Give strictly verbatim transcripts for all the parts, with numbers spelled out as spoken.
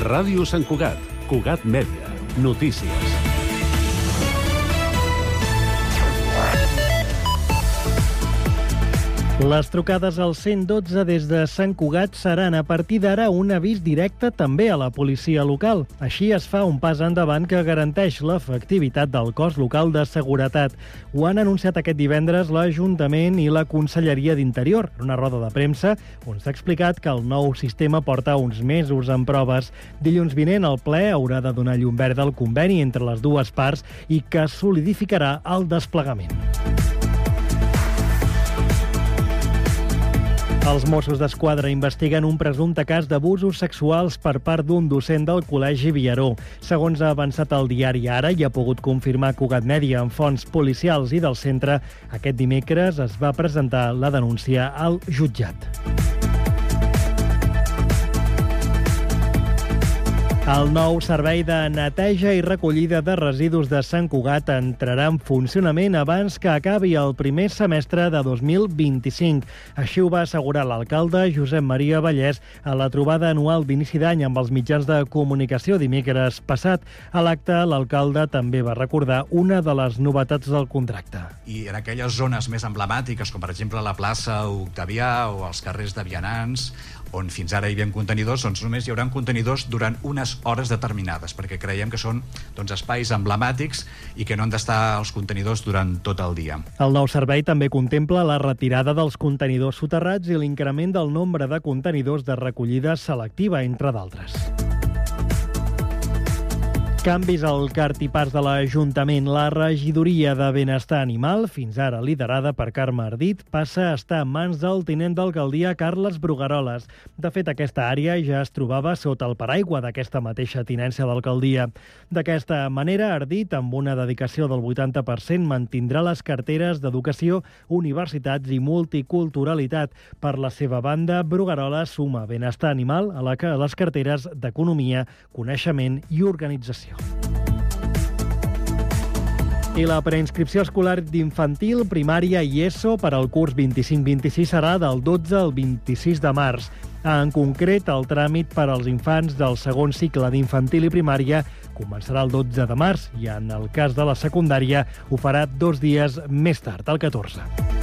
Ràdio Sant Cugat, Cugat Mèdia, notícies. Les trucades al cent dotze des de Sant Cugat seran a partir d'ara un avís directe també a la policia local. Així es fa un pas endavant que garanteix l'efectivitat del cos local de seguretat. Ho han anunciat aquest divendres l'Ajuntament i la Conselleria d'Interior, en una roda de premsa on s'ha explicat que el nou sistema porta uns mesos en proves. Dilluns vinent el ple haurà de donar llum verda al conveni entre les dues parts i que solidificarà el desplegament. Els Mossos d'Esquadra investiguen un presumpte cas d'abusos sexuals per part d'un docent del Col·legi Viaró. Segons ha avançat el diari Ara i ha pogut confirmar Cugat Mèdia amb fonts policials i del centre, aquest dimecres es va presentar la denúncia al jutjat. El nou servei de neteja i recollida de residus de Sant Cugat entrarà en funcionament abans que acabi el primer semestre de dos mil vint-i-cinc. Així ho va assegurar l'alcalde Josep Maria Vallès a la trobada anual d'inici d'any amb els mitjans de comunicació dimecres passat. A l'acte, l'alcalde també va recordar una de les novetats del contracte. I en aquelles zones més emblemàtiques, com per exemple la plaça Octavià o els carrers de vianants, on fins ara hi havia contenidors, doncs només hi haurà contenidors durant unes hores determinades, perquè creiem que són doncs, espais emblemàtics i que no han d'estar els contenidors durant tot el dia. El nou servei també contempla la retirada dels contenidors soterrats i l'increment del nombre de contenidors de recollida selectiva, entre d'altres. Canvis al cartipàs de l'Ajuntament. La regidoria de Benestar Animal, fins ara liderada per Carme Ardit, passa a estar en mans del tinent d'alcaldia Carles Brugueroles. De fet, aquesta àrea ja es trobava sota el paraigua d'aquesta mateixa tinència d'alcaldia. D'aquesta manera, Ardit, amb una dedicació del vuitanta per cent, mantindrà les carteres d'Educació, Universitats i Multiculturalitat. Per la seva banda, Brugueroles suma Benestar Animal a les carteres d'Economia, Coneixement i Organització. I la preinscripció escolar d'infantil, primària i ESO per al curs vint-i-cinc vint-i-sis serà del dotze al vint-i-sis de març. En concret, el tràmit per als infants del segon cicle d'infantil i primària començarà el dotze de març i, en el cas de la secundària, ho farà dos dies més tard, el catorze.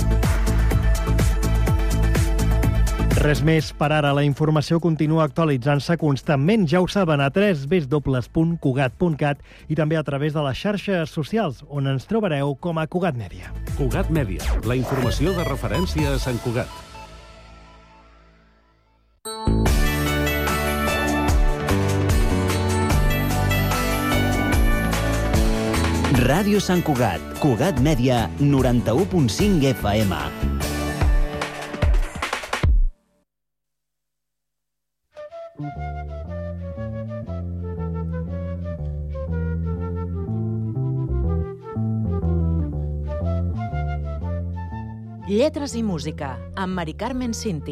Res més per ara. La informació continua actualitzant-se constantment. Ja ho saben, a w w w punt cugat punt cat i també a través de les xarxes socials, on ens trobareu com a Cugat Mèdia. Cugat Mèdia, la informació de referència a Sant Cugat. Ràdio Sant Cugat, Cugat Mèdia, noranta-u punt cinc F M. Lletres i música, amb Mari Carmen Cinti.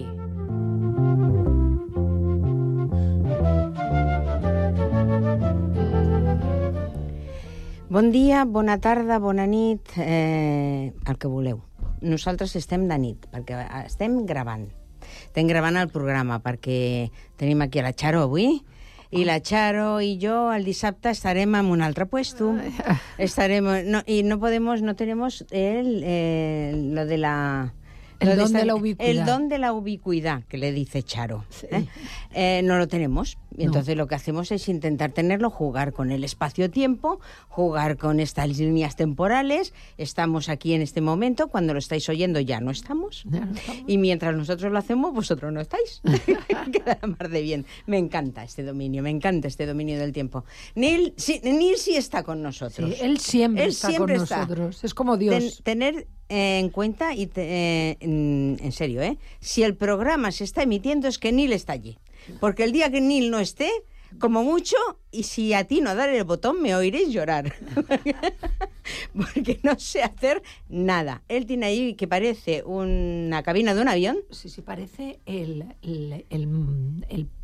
Bon dia, bona tarda, bona nit, eh, el que voleu. Nosaltres estem de nit, perquè estem gravant. Estem gravant el programa, perquè tenim aquí a la Charo avui, i la Charo i jo el dissabte estarem en un altre puesto. Estaremos, no, y no podemos, no tenemos el, eh, lo de la... El lo don esta, de la ubicuidad. El don de la ubicuidad, que le dice Charo. Sí. ¿eh? Eh, no lo tenemos. No. Entonces lo que hacemos es intentar tenerlo, jugar con el espacio-tiempo, jugar con estas líneas temporales. Estamos aquí en este momento, cuando lo estáis oyendo ya no estamos. Ya no estamos. Y mientras nosotros lo hacemos, vosotros no estáis. Queda más de bien. Me encanta este dominio, me encanta este dominio del tiempo. Neil sí, Neil sí está con nosotros. Sí, él siempre Él está siempre con está. nosotros. Es como Dios. Ten- tener eh, en cuenta, y te- eh, en, en serio, ¿eh? Si el programa se está emitiendo es que Neil está allí. Porque el día que Neil no esté, como mucho, y si a ti no dar el botón, me oiréis llorar. Porque no sé hacer nada. Él tiene ahí que parece una cabina de un avión. Sí, sí, parece el, el, el, el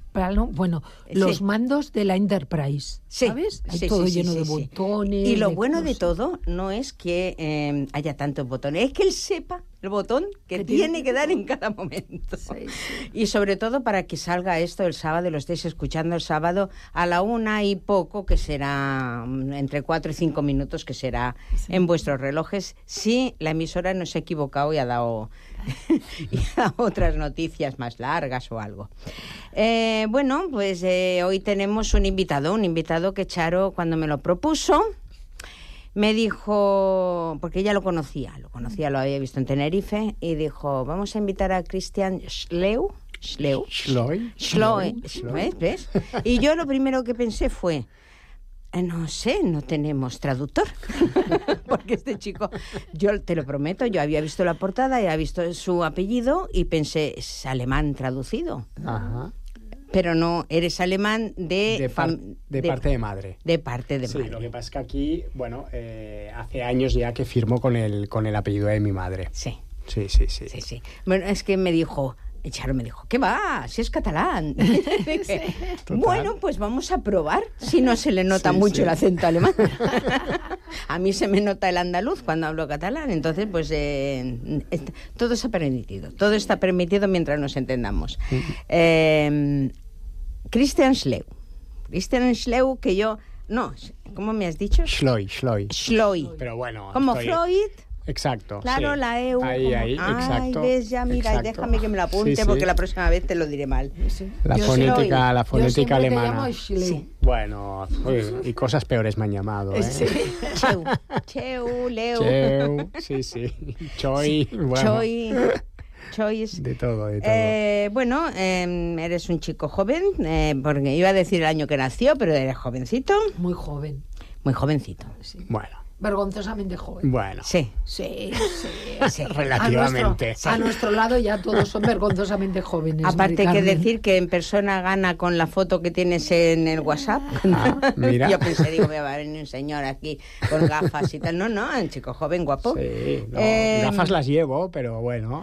plano, bueno, los Sí. mandos de la Enterprise, Sí, ¿sabes? Hay sí, todo sí, sí, lleno sí, de sí. botones. Y lo de bueno de cosas. todo no es que eh, haya tantos botones, es que él sepa el botón que, Que tiene tiene que dar que- en cada momento. Sí, sí. Y sobre todo para que salga esto el sábado y lo estéis escuchando el sábado a la una y poco, que será mm, entre cuatro y cinco minutos, que será en vuestros relojes, si la emisora no se ha equivocado y ha dado, y ha dado otras noticias más largas o algo. Eh, bueno, pues eh, hoy tenemos un invitado, un invitado que Charo, cuando me lo propuso, me dijo, porque ella lo conocía, lo conocía, lo había visto en Tenerife, y dijo, vamos a invitar a Christian Schleu. Schleu. Schloy. Schleu. Schleu. ¿Ves? ¿Ves? Y yo lo primero que pensé fue, eh, no sé, no tenemos traductor. Porque este chico, yo te lo prometo, yo había visto la portada y había visto su apellido y pensé, es alemán traducido. Ajá. Pero no, eres alemán de... De, par- fam- de parte de madre. De parte de Sí, madre. lo que pasa es que aquí, bueno, eh, hace años ya que firmo con el, con el apellido de mi madre. Sí, Sí, sí, sí. sí, sí. Bueno, es que me dijo... Y Charo me dijo, ¿qué va? Si es catalán. Dije, bueno, pues vamos a probar, si no se le nota Sí, mucho sí. el acento alemán. A mí se me nota el andaluz cuando hablo catalán, entonces pues eh, est- todo está permitido, todo está permitido mientras nos entendamos. Eh, Christian Schleu. Christian Schleu, que yo... No, ¿cómo me has dicho? Schloy, Schloy. Schleu. Pero bueno. Como estoy- Freud... Exacto. Claro, sí. la E U. Ahí, como- ahí, Ay, exacto. ves, ya, mira, exacto. déjame que me lo apunte, Sí, sí. porque la próxima vez te lo diré mal. La Yo fonética, soy- la Yo fonética siempre te alemana. llamo Schleu. Sí. Bueno, uy, y cosas peores me han llamado, ¿eh? Cheu, Cheu, Leu, Cheu, sí, sí. Choi, bueno. Choi, Chois. De todo, de todo. Eh, bueno, eh, eres un chico joven, eh, porque iba a decir el año que nació, pero eres jovencito, Muy joven, muy jovencito. sí. Bueno, Vergonzosamente joven. bueno. Sí, Sí, sí. sí. Relativamente. A nuestro, a nuestro lado ya todos son vergonzosamente jóvenes. Aparte Mari que Carmen. decir que en persona gana con la foto que tienes en el WhatsApp. Ah, mira. Yo pensé, digo, me va a venir un señor aquí con gafas y tal. No, no, un chico joven, guapo. Sí, no, Eh, gafas las llevo, pero bueno.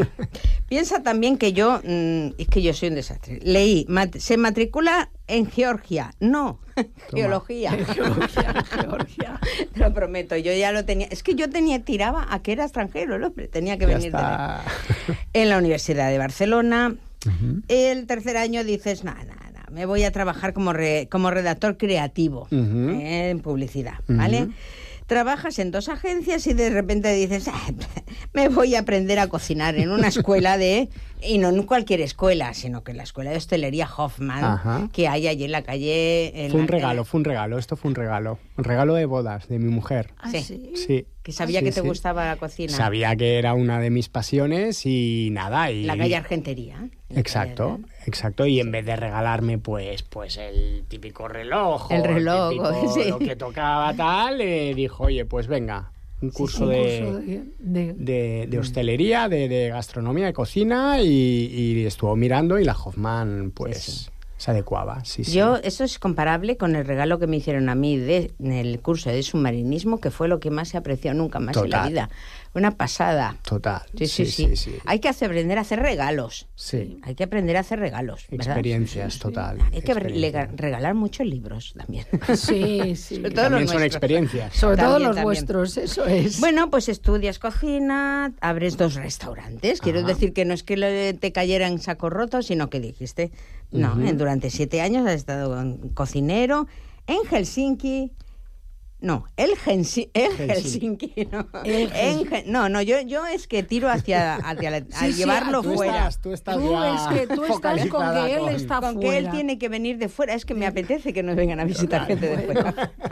Piensa también que yo, mmm, es que yo soy un desastre. Leí, mat- se matricula en Georgia. No, geología. Georgia, Georgia. Te lo prometo, yo ya lo tenía. Es que yo tenía, tiraba a que era extranjero el hombre, tenía que Ya venir de está. en la Universidad de Barcelona. El tercer año dices, nada, nada, nada, me voy a trabajar como, re- como redactor creativo Ujú. eh, en publicidad, ¿vale? Ujú. Trabajas en dos agencias y de repente dices, "Ah, me voy a aprender a cocinar en una escuela de... Y no en cualquier escuela, sino que en la escuela de hostelería Hoffman, Ajá. que hay allí en la calle... en Fue la- un regalo, fue un regalo. Esto fue un regalo. Un regalo de bodas de mi mujer. Ah, Sí. sí. Sí. Que sabía Sí, que te sí. gustaba la cocina. Sabía que era una de mis pasiones y nada. Y... La calle Argentería. Exacto, exacto. Y en vez de regalarme, pues, pues el típico reloj, El o reloj, típico- sí. lo que tocaba tal, eh, dijo, oye, pues venga, un curso, Un de, curso de- de- de, de hostelería, de, de gastronomía, de cocina, y, y estuvo mirando y la Hoffman, pues, Sí, sí. se adecuaba. Sí, sí. Yo, eso es comparable con el regalo que me hicieron a mí de, en el curso de submarinismo, que fue lo que más se apreció nunca más en la Total. vida. Una pasada. Total. Sí, sí, sí. Hay que hacer- aprender a hacer regalos. Sí. Hay que aprender a hacer regalos, ¿verdad? Experiencias, total. Hay que experiencias. rega- regalar muchos libros también. Sí, sí. Sobre todo También los son nuestros. experiencias. Sobre todo También, los también. vuestros, eso es. Bueno, pues estudias cocina, abres dos restaurantes. Quiero Ajá. decir que no es que le- te cayera en saco roto, sino que dijiste, no, Ujú. eh, durante siete años has estado con- cocinero en Helsinki. No, el, Gensi- el Helsinki. Helsinki, no. El En Gen- no, no, yo, yo es que tiro hacia, hacia la- a Sí, sí, llevarlo Tú fuera. estás, tú estás Tú ya es que tú estás con focalizada que él con- está Con fuera. que él tiene que venir de fuera, es que me apetece que nos vengan a visitar gente de fuera.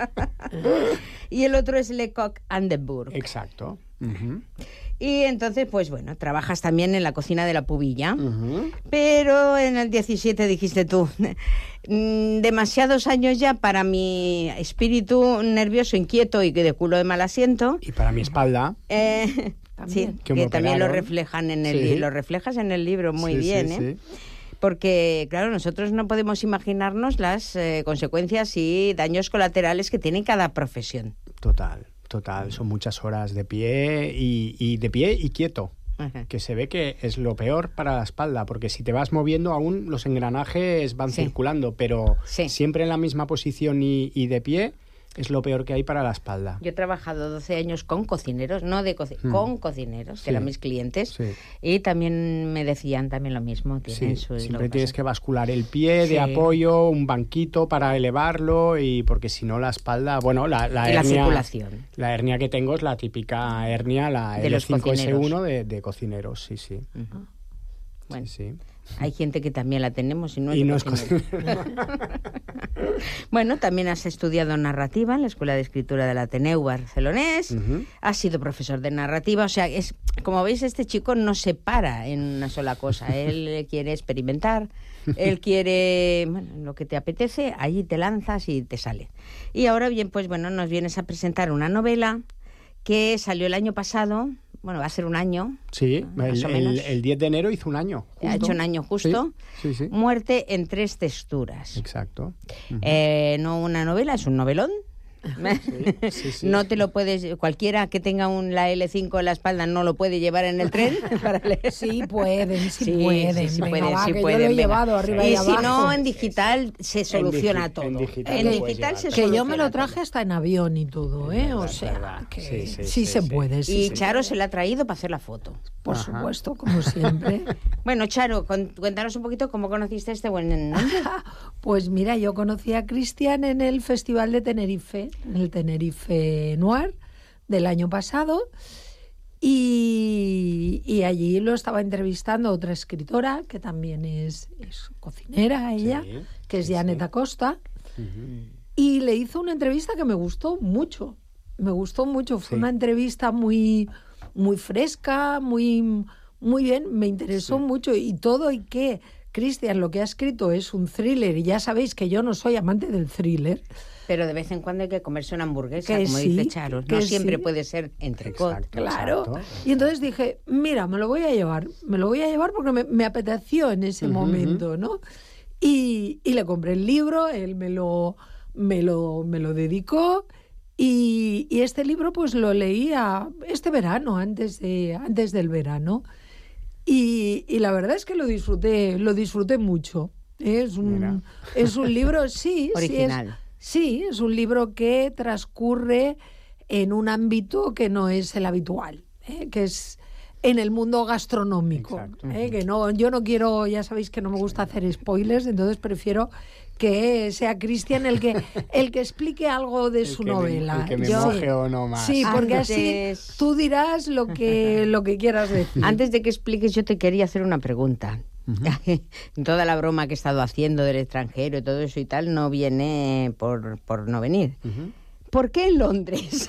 Y el otro es Le Coq and the Burg. Exacto. Ujú. Y entonces, pues bueno, trabajas también en la cocina de la Pubilla. Ujú. Pero en el diecisiete dijiste tú, "Mm, demasiados años ya para mi espíritu nervioso, inquieto y que de culo de mal asiento. Y para mi espalda, Eh, También. sí, Que que, me también lo operaron. reflejan en el Sí. li- lo reflejas en el libro muy Sí, sí, bien, ¿eh? sí. Porque, claro, nosotros no podemos imaginarnos las eh, consecuencias y daños colaterales que tiene cada profesión. Total, total. Son muchas horas de pie y, y de pie y quieto. Ajá. que se ve que es lo peor para la espalda, porque si te vas moviendo aún los engranajes van Sí. circulando, pero Sí. siempre en la misma posición y, y de pie es lo peor que hay para la espalda. Yo he trabajado doce años con cocineros, no de cocina, Mm. con cocineros, que Sí. eran mis clientes, Sí. y también me decían también lo mismo. Tienen Sí, su- lo siempre que tienes pasa. que bascular el pie de Sí. apoyo, un banquito para elevarlo, y porque si no la espalda, bueno, la, la Y la hernia, circulación. la hernia que tengo es la típica hernia, la De L los cinco S uno cocineros. de, de cocineros, sí, sí. Ujú. Bueno, sí, sí. hay gente que también la tenemos y no es Y de no es cocinero. Bueno, también has estudiado narrativa en la Escuela de Escritura del Ateneu Barcelonés. Ujú. Has sido profesor de narrativa. O sea, es como veis, este chico no se para en una sola cosa. Él quiere experimentar, él quiere, bueno, lo que te apetece, allí te lanzas y te sale. Y ahora bien, pues bueno, nos vienes a presentar una novela que salió el año pasado. Bueno, va a ser un año. Sí, Más el, o menos. el- el diez de enero hizo un año. Ha justo. hecho un año justo. Sí, sí, sí. Muerte en tres texturas. Exacto. Ujú. Eh, no una novela, es un novelón. Sí, sí, sí. No te lo puedes, cualquiera que tenga un, la L cinco en la espalda no lo puede llevar en el tren para leer. Sí pueden, sí, Sí, pueden. sí, sí Venga, pueden, va, sí que pueden, yo lo he venga. llevado arriba y, Y si abajo. no, en digital se soluciona digi- todo. en digital En lo digital puedes se llevar. Que soluciona yo me lo traje todo. hasta en avión y todo, ¿eh? O verdad, sea, verdad. que Sí, sí, sí, sí, se sí. puede, sí, Y sí. Charo se la ha traído para hacer la foto. Por Ajá. supuesto, como siempre. Bueno, Charo, con- cuéntanos un poquito cómo conociste a este buen nombre. Pues mira, yo conocí a Cristian en el Festival de Tenerife, en el Tenerife Noir del año pasado, y, y allí lo estaba entrevistando otra escritora, que también es, es cocinera ella, Sí, que es sí, Janet sí. Acosta, Ujú. y le hizo una entrevista que me gustó mucho, me gustó mucho, fue Sí. una entrevista muy, muy fresca, muy, muy bien, me interesó Sí. mucho, y todo, y que Cristian lo que ha escrito es un thriller, y ya sabéis que yo no soy amante del thriller. Pero de vez en cuando hay que comerse una hamburguesa, Que como sí, dice Charo. No que siempre sí. puede ser entrecot. Exacto, Claro. exacto. Y entonces dije, mira, me lo voy a llevar, me lo voy a llevar porque me, me apeteció en ese Ujú, momento, ¿no? Y, y le compré el libro, él me lo, me lo, me lo dedicó, y, y este libro pues lo leía este verano, antes, de, antes del verano, y, y la verdad es que lo disfruté, lo disfruté mucho. Es Mira. un, es un libro, sí, Original. sí es, sí, es un libro que transcurre en un ámbito que no es el habitual, ¿eh? Que es en el mundo gastronómico. Exacto. ¿eh? Que no, yo no quiero, ya sabéis que no me gusta hacer spoilers, entonces prefiero que sea Cristian el que el que explique algo de El su que me- novela. el que me Yo- moje o no más. Sí, porque Antes- así tú dirás lo que lo que quieras decir. Antes de que expliques, yo te quería hacer una pregunta. Toda la broma que he estado haciendo del extranjero y todo eso y tal no viene por, por no venir. Ujú. ¿Por qué en Londres?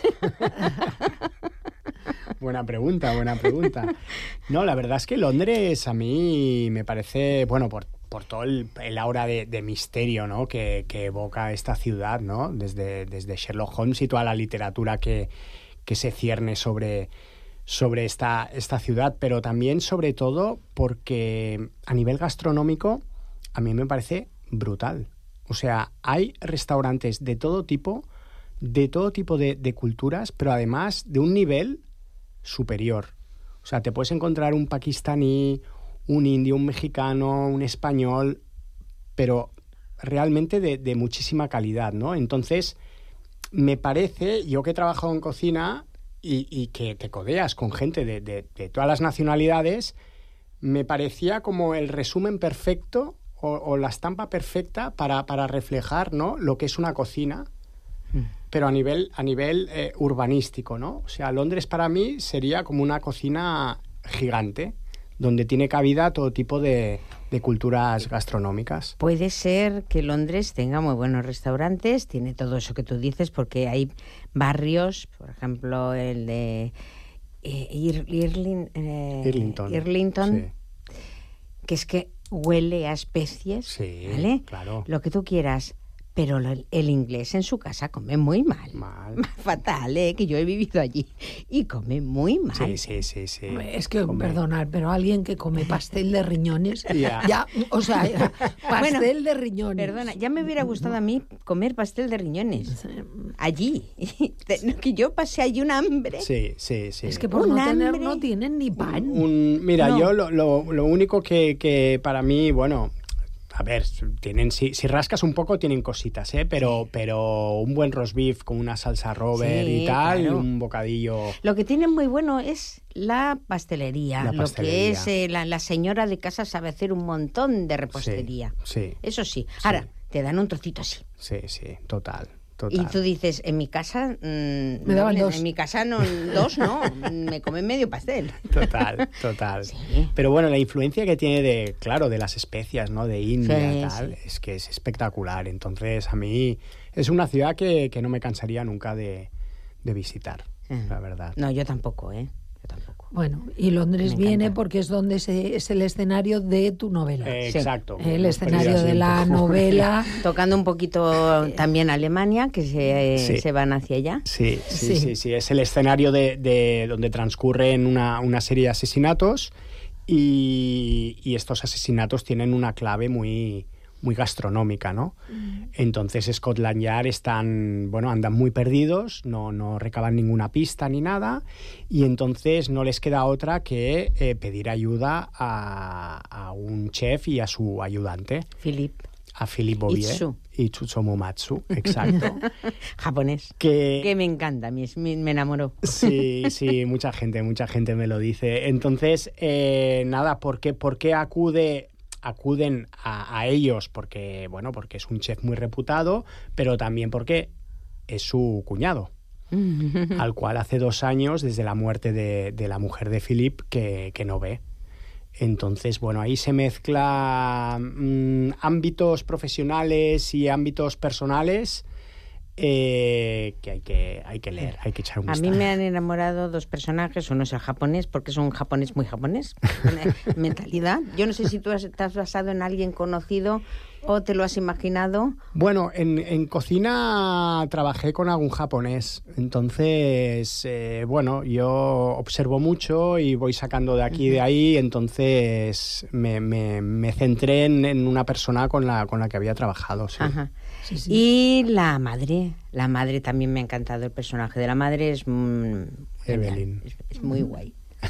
Buena pregunta, buena pregunta. No, la verdad es que Londres a mí me parece, bueno, por, por todo el, el aura de, de misterio, ¿no? que, que evoca esta ciudad, ¿no? Desde, desde Sherlock Holmes y toda la literatura que, que se cierne sobre, sobre esta, esta ciudad, pero también sobre todo porque a nivel gastronómico a mí me parece brutal. O sea, hay restaurantes de todo tipo, de todo tipo de, de culturas, pero además de un nivel superior. O sea, te puedes encontrar un pakistaní, un indio, un mexicano, un español, pero realmente de, de muchísima calidad, ¿no? Entonces, me parece, yo que he trabajado en cocina y, y que te codeas con gente de, de, de todas las nacionalidades, me parecía como el resumen perfecto o, o la estampa perfecta para, para reflejar, ¿no?, lo que es una cocina, pero a nivel, a nivel eh, urbanístico, ¿no? O sea, Londres para mí sería como una cocina gigante, donde tiene cabida todo tipo de, de culturas gastronómicas. Puede ser que Londres tenga muy buenos restaurantes, tiene todo eso que tú dices, porque hay barrios, por ejemplo, el de eh, Ir- Irling- eh, Irlington. Irlington, Sí. que es que huele a especies, Sí, ¿vale? claro. Lo que tú quieras, Pero lo- el inglés en su casa come muy mal. Mal. Fatal, ¿eh? Que yo he vivido allí. Y come muy mal. Sí, sí, sí, sí. Es que, Come. perdonad, pero alguien que come pastel de riñones, Ya. ya, o sea, ya, pastel Bueno, de riñones. Perdona, ya me hubiera gustado a mí comer pastel de riñones. Allí. Te- Que yo pasé allí un hambre. Sí, sí, sí. Es que por Un no tener hambre. no tienen ni pan. Un- mira, No. yo lo, lo, lo único que, que para mí, bueno, a ver, tienen si, si rascas un poco tienen cositas, ¿eh? Pero, pero un buen roast beef con una salsa Robert Sí, y tal, claro. un bocadillo... Lo que tienen muy bueno es la pastelería. La Lo pastelería. que es eh, la, la señora de casa sabe hacer un montón de repostería. Sí, Eso sí. Ahora, te dan un trocito así. sí, sí, total, total. Y tú dices, en mi casa... mm, Me daban no, dos. En mi casa no, dos no, me comen medio pastel. Total, total. Sí. Pero bueno, la influencia que tiene de, claro, de las especias, ¿no? De India Sí, y tal, sí. es que es espectacular. Entonces, a mí es una ciudad que, que no me cansaría nunca de, de visitar, Mm. la verdad. No, yo tampoco, ¿eh? Yo tampoco. Bueno, y Londres Me viene encanta. porque es donde se, es el escenario de tu novela. Eh, Sí. Exacto. el Hemos escenario perdido de así la un poco. novela. Tocando un poquito también Alemania, que se, Sí. se van hacia allá. Sí, sí, Sí. sí, sí. Es el escenario de, de donde transcurren una, una serie de asesinatos y, y estos asesinatos tienen una clave muy, muy gastronómica, ¿no? Entonces Scotland Yard están, bueno, andan muy perdidos, no, no recaban ninguna pista ni nada y entonces no les queda otra que eh, pedir ayuda a, a un chef y a su ayudante, Philip, a Philip Bouvier Itsu. y Tsutomu Matsu, exacto. japonés. que, Que me encanta, me, me me enamoró. Sí, sí, mucha gente, mucha gente me lo dice. Entonces, eh, nada, ¿por qué, por qué acude, acuden a, a ellos? Porque, bueno, porque es un chef muy reputado, pero también porque es su cuñado, al cual hace dos años, desde la muerte de, de la mujer de Philip, que, que no ve. Entonces, bueno, ahí se mezcla mm, ámbitos profesionales y ámbitos personales eh, que hay que hay que leer, hay que echar un A vistazo. mí me han enamorado dos personajes, uno es el japonés, porque es un japonés muy japonés, una mentalidad. Yo no sé si tú has, te has basado en alguien conocido o te lo has imaginado. Bueno, en, en cocina trabajé con algún japonés, entonces, eh, bueno, yo observo mucho y voy sacando de aquí y de ahí, entonces me, me, me centré en, en una persona con la, con la que había trabajado, sí. Ajá. Sí, sí. Y la madre, la madre también me ha encantado, el personaje de la madre es, mm, Evelyn. es, es muy guay.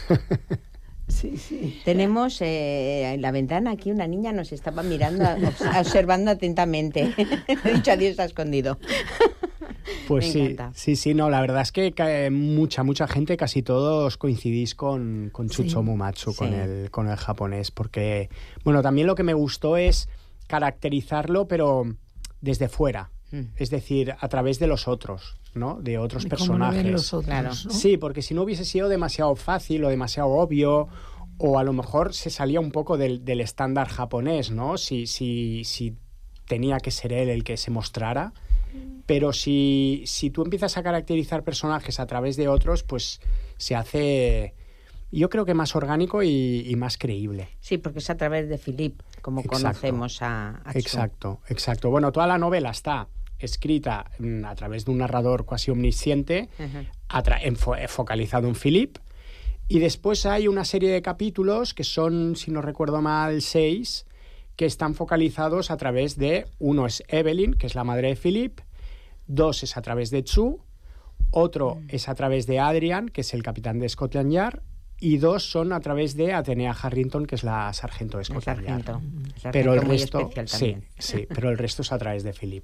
Sí, sí. Tenemos eh, en la ventana aquí una niña nos estaba mirando, obs- observando atentamente. He dicho adiós, está escondido. Pues Me sí, encanta. sí, sí, no, la verdad es que ca- mucha, mucha gente, casi todos coincidís con, con Tsutomu Matsu, Sí. con, el, con el japonés, porque, bueno, también lo que me gustó es caracterizarlo, pero desde fuera, Mm. es decir, a través de los otros, ¿no? De otros Y cómo no ven personajes. los otros, Claro. ¿no? Sí, porque si no hubiese sido demasiado fácil o demasiado obvio, o a lo mejor se salía un poco del, del estándar japonés, ¿no? Si, si, si tenía que ser él el que se mostrara. Pero si, si tú empiezas a caracterizar personajes a través de otros, pues se hace, yo creo que más orgánico y, y más creíble. Sí, porque es a través de Philip, como Exacto. conocemos a, a Chu. Exacto, exacto. Bueno, toda la novela está escrita mm, a través de un narrador casi omnisciente, Ujú. atra- enfo- eh, focalizado en Philip. Y después hay una serie de capítulos que son, si no recuerdo mal, seis, que están focalizados a través de, uno es Evelyn, que es la madre de Philip, dos es a través de Chu, otro es a través de Adrian, que es el capitán de Scotland Yard, y dos son a través de Atenea Harrington, que es la sargento de El Scotland Yard. sargento. El sargento Pero el muy resto, especial sí, también. sí, pero el resto es a través de Philip.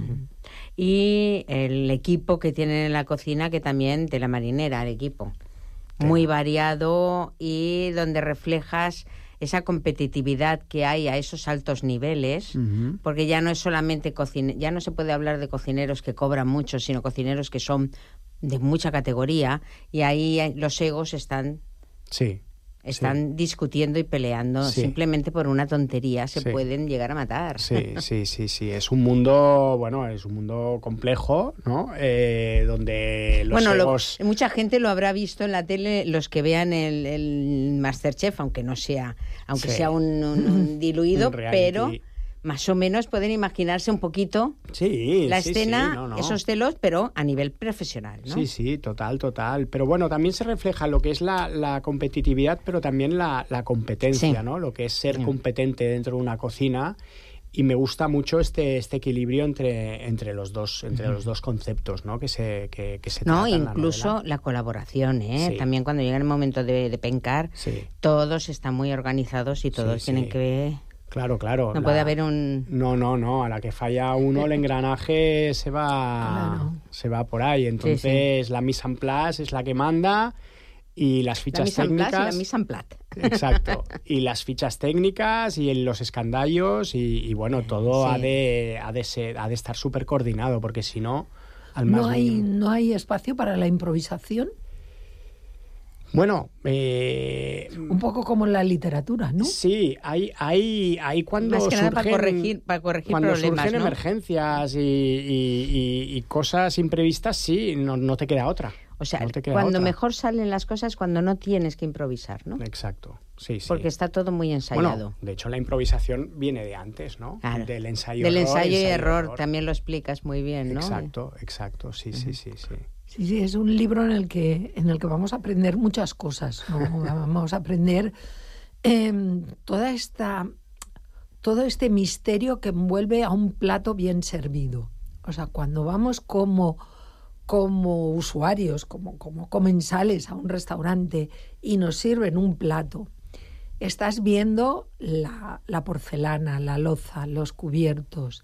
Y el equipo que tienen en la cocina, que también de la marinera, el equipo. Muy variado y donde reflejas esa competitividad que hay a esos altos niveles, Ujú. porque ya no es solamente cocine, ya no se puede hablar de cocineros que cobran mucho, sino cocineros que son de mucha categoría y ahí hay- los egos están Sí. están discutiendo y peleando Sí. simplemente por una tontería, se Sí. pueden llegar a matar. Sí, sí, sí, sí. Es un mundo, bueno, es un mundo complejo, ¿no? Eh, donde los Bueno, lo- egos... mucha gente lo habrá visto en la tele, los que vean el, el Masterchef, aunque no sea, aunque Sí. sea un, un- un diluido, Un reality. pero, más o menos pueden imaginarse un poquito sí, la sí, escena, sí, no, no. esos celos, pero a nivel profesional, ¿no? Sí, sí, total, total. Pero bueno, también se refleja lo que es la, la competitividad, pero también la, la competencia, Sí. ¿no? Lo que es ser Sí. competente dentro de una cocina. Y me gusta mucho este, este equilibrio entre, entre, los dos, entre los dos conceptos, ¿no? Que se, que, que se No, tratan en la incluso novela. la colaboración, ¿eh? Sí. También cuando llega el momento de, de pencar, Sí. todos están muy organizados y todos Sí, tienen sí. que... Claro, claro. No la- puede haber un... No, no, no. A la que falla uno, el engranaje se va, Claro. se va por ahí. Entonces, la mise en place es la que manda y las La fichas mise en place y técnicas... la mise en plat. Exacto. Y las fichas técnicas y los escandallos y, y bueno, todo Sí. ha, de, ha, de ser, ha de estar súper coordinado porque si no... Al más No hay, mínimo- no hay espacio para la improvisación, Bueno, eh, un poco como en la literatura, ¿no? sí, hay, hay, hay cuando Más que nada para surgen- corregir, para corregir Cuando problemas, surgen ¿no? emergencias y, y- y- y cosas imprevistas, sí, no, no te queda otra. O sea, No te queda cuando otra. mejor salen las cosas cuando no tienes que improvisar, ¿no? Exacto, sí, sí. Porque está todo muy ensayado. Bueno, de hecho la improvisación viene de antes, ¿no? Claro. Del ensayo Del error, ensayo y error, también lo explicas muy bien, ¿no? Exacto, exacto, sí, sí, sí, sí. Sí, sí, es un libro en el que, en el que vamos a aprender muchas cosas, ¿no? Vamos a aprender eh, toda esta, todo este misterio que envuelve a un plato bien servido. O sea, cuando vamos como, como usuarios, como, como comensales a un restaurante y nos sirven un plato, estás viendo la, la porcelana, la loza, los cubiertos,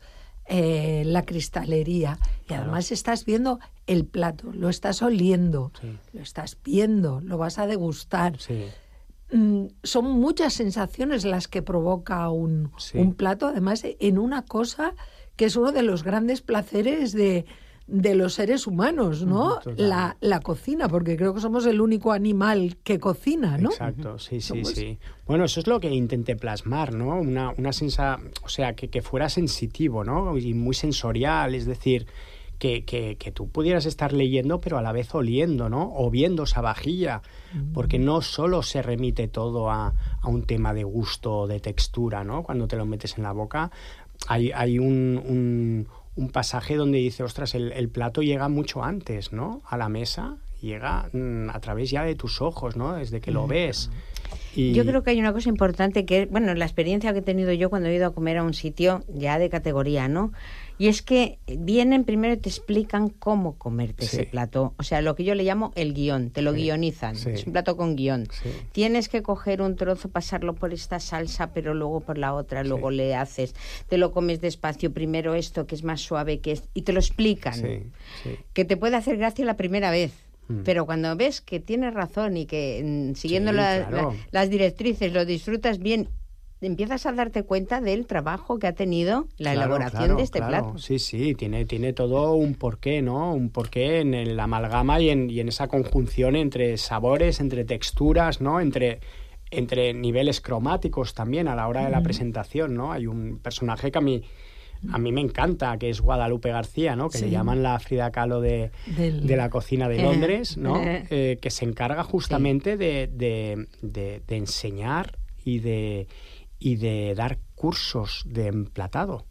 eh, la cristalería, y Claro. además estás viendo el plato, lo estás oliendo, Sí. lo estás viendo, lo vas a degustar. Sí, Mm, son muchas sensaciones las que provoca un, Sí. un plato, además en una cosa que es uno de los grandes placeres de, de los seres humanos, ¿no? Ujú, total. La, la cocina, porque creo que somos el único animal que cocina, ¿no? exacto, sí, sí, Somos- sí. Bueno, eso es lo que intenté plasmar, ¿no? Una, una sensa, o sea, que, que fuera sensitivo, ¿no? Y muy sensorial, es decir, que, que, que tú pudieras estar leyendo, pero a la vez oliendo, ¿no? O viendo esa vajilla, porque no solo se remite todo a, a un tema de gusto o de textura, ¿no? Cuando te lo metes en la boca, hay, hay un, un, un pasaje donde dice, ostras, el, el plato llega mucho antes, ¿no? A la mesa, llega mm, a través ya de tus ojos, ¿no? Desde que lo ves. Y... Yo creo que hay una cosa importante que, bueno, la experiencia que he tenido yo cuando he ido a comer a un sitio ya de categoría, ¿no? Y es que vienen primero y te explican cómo comerte Sí. ese plato. O sea, lo que yo le llamo el guión, te lo Sí, guionizan. sí. Es un plato con guión. Sí. Tienes que coger un trozo, pasarlo por esta salsa, pero luego por la otra, luego le haces, te lo comes despacio, primero esto que es más suave que es, y te lo explican. Sí, sí. Que te puede hacer gracia la primera vez. Mm. Pero cuando ves que tienes razón y que mm, siguiendo Sí, la- claro. la- las directrices lo disfrutas bien, empiezas a darte cuenta del trabajo que ha tenido la Claro, elaboración claro, de este claro. plato. Sí, sí, tiene, tiene todo un porqué, ¿no? Un porqué en el amalgama y en, y en esa conjunción entre sabores, entre texturas, ¿no? Entre, entre niveles cromáticos también a la hora de la presentación, ¿no? Hay un personaje que a mí, a mí me encanta, que es Guadalupe García, ¿no? Que Sí. le llaman la Frida Kahlo de, Del- de la cocina de Londres, ¿no? Eh. Eh, que se encarga justamente de, de, de- de enseñar y de, y de dar cursos de emplatado.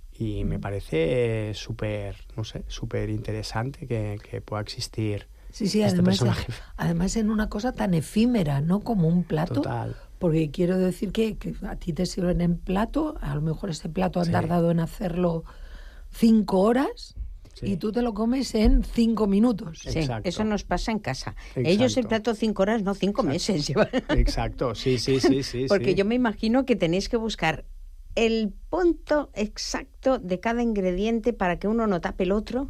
Y me parece eh, súper, no sé, súper interesante que, que pueda existir Sí, sí, este además, personaje. además en una cosa tan efímera, ¿no? Como un plato. Total. Porque quiero decir que, que a ti te sirven en plato, a lo mejor ese plato han Sí. tardado en hacerlo cinco horas Sí. y tú te lo comes en cinco minutos. Sí, Exacto. eso nos pasa en casa. Exacto. Ellos el plato cinco horas, no cinco meses llevan. Exacto, sí, sí, sí, sí. Porque sí. yo me imagino que tenéis que buscar el punto exacto de cada ingrediente para que uno no tape el otro.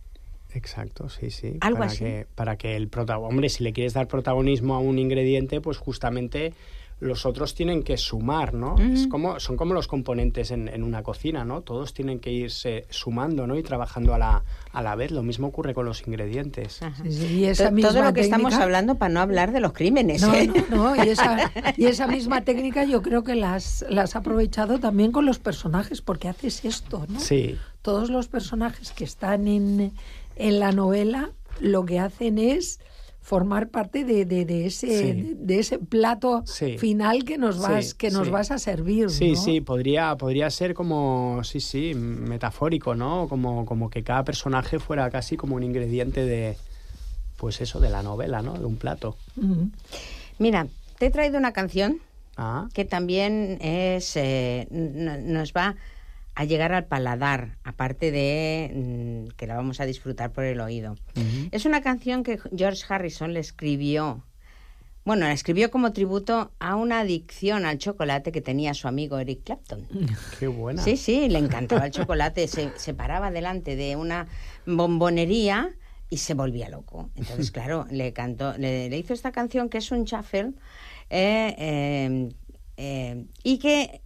Exacto, sí, sí. Algo para así. Que, para que el protagonismo, hombre, si le quieres dar protagonismo a un ingrediente, pues justamente los otros tienen que sumar, ¿no? Ujú. Es como, son como los componentes en, en una cocina, ¿no? Todos tienen que irse sumando, ¿no? Y trabajando a la, a la vez. Lo mismo ocurre con los ingredientes. Ajá. Sí, sí, y esa To- misma Todo lo que estamos técnica- hablando para no hablar de los crímenes. No, ¿eh? no, no, y esa, y esa misma técnica yo creo que la has, la has aprovechado también con los personajes, porque haces esto, ¿no? Sí, Todos los personajes que están en, en la novela lo que hacen es formar parte de, de, de, ese, Sí. de, de ese plato Sí. final que nos vas, Sí, que nos sí. vas a servir, Sí, ¿no? sí, podría, podría ser como, sí, sí, metafórico, ¿no? Como, como que cada personaje fuera casi como un ingrediente de, pues eso, de la novela, ¿no? De un plato. Ujú. Mira, te he traído una canción Ah, que también es eh, n- nos va a llegar al paladar, aparte de mm, que la vamos a disfrutar por el oído. ujú. Es una canción que George Harrison le escribió, bueno, la escribió como tributo a una adicción al chocolate que tenía su amigo Eric Clapton. Qué buena. Sí, sí, le encantaba el chocolate, se, se paraba delante de una bombonería y se volvía loco. Entonces, claro, le cantó, le, le hizo esta canción que es un shuffle eh, eh, eh, y que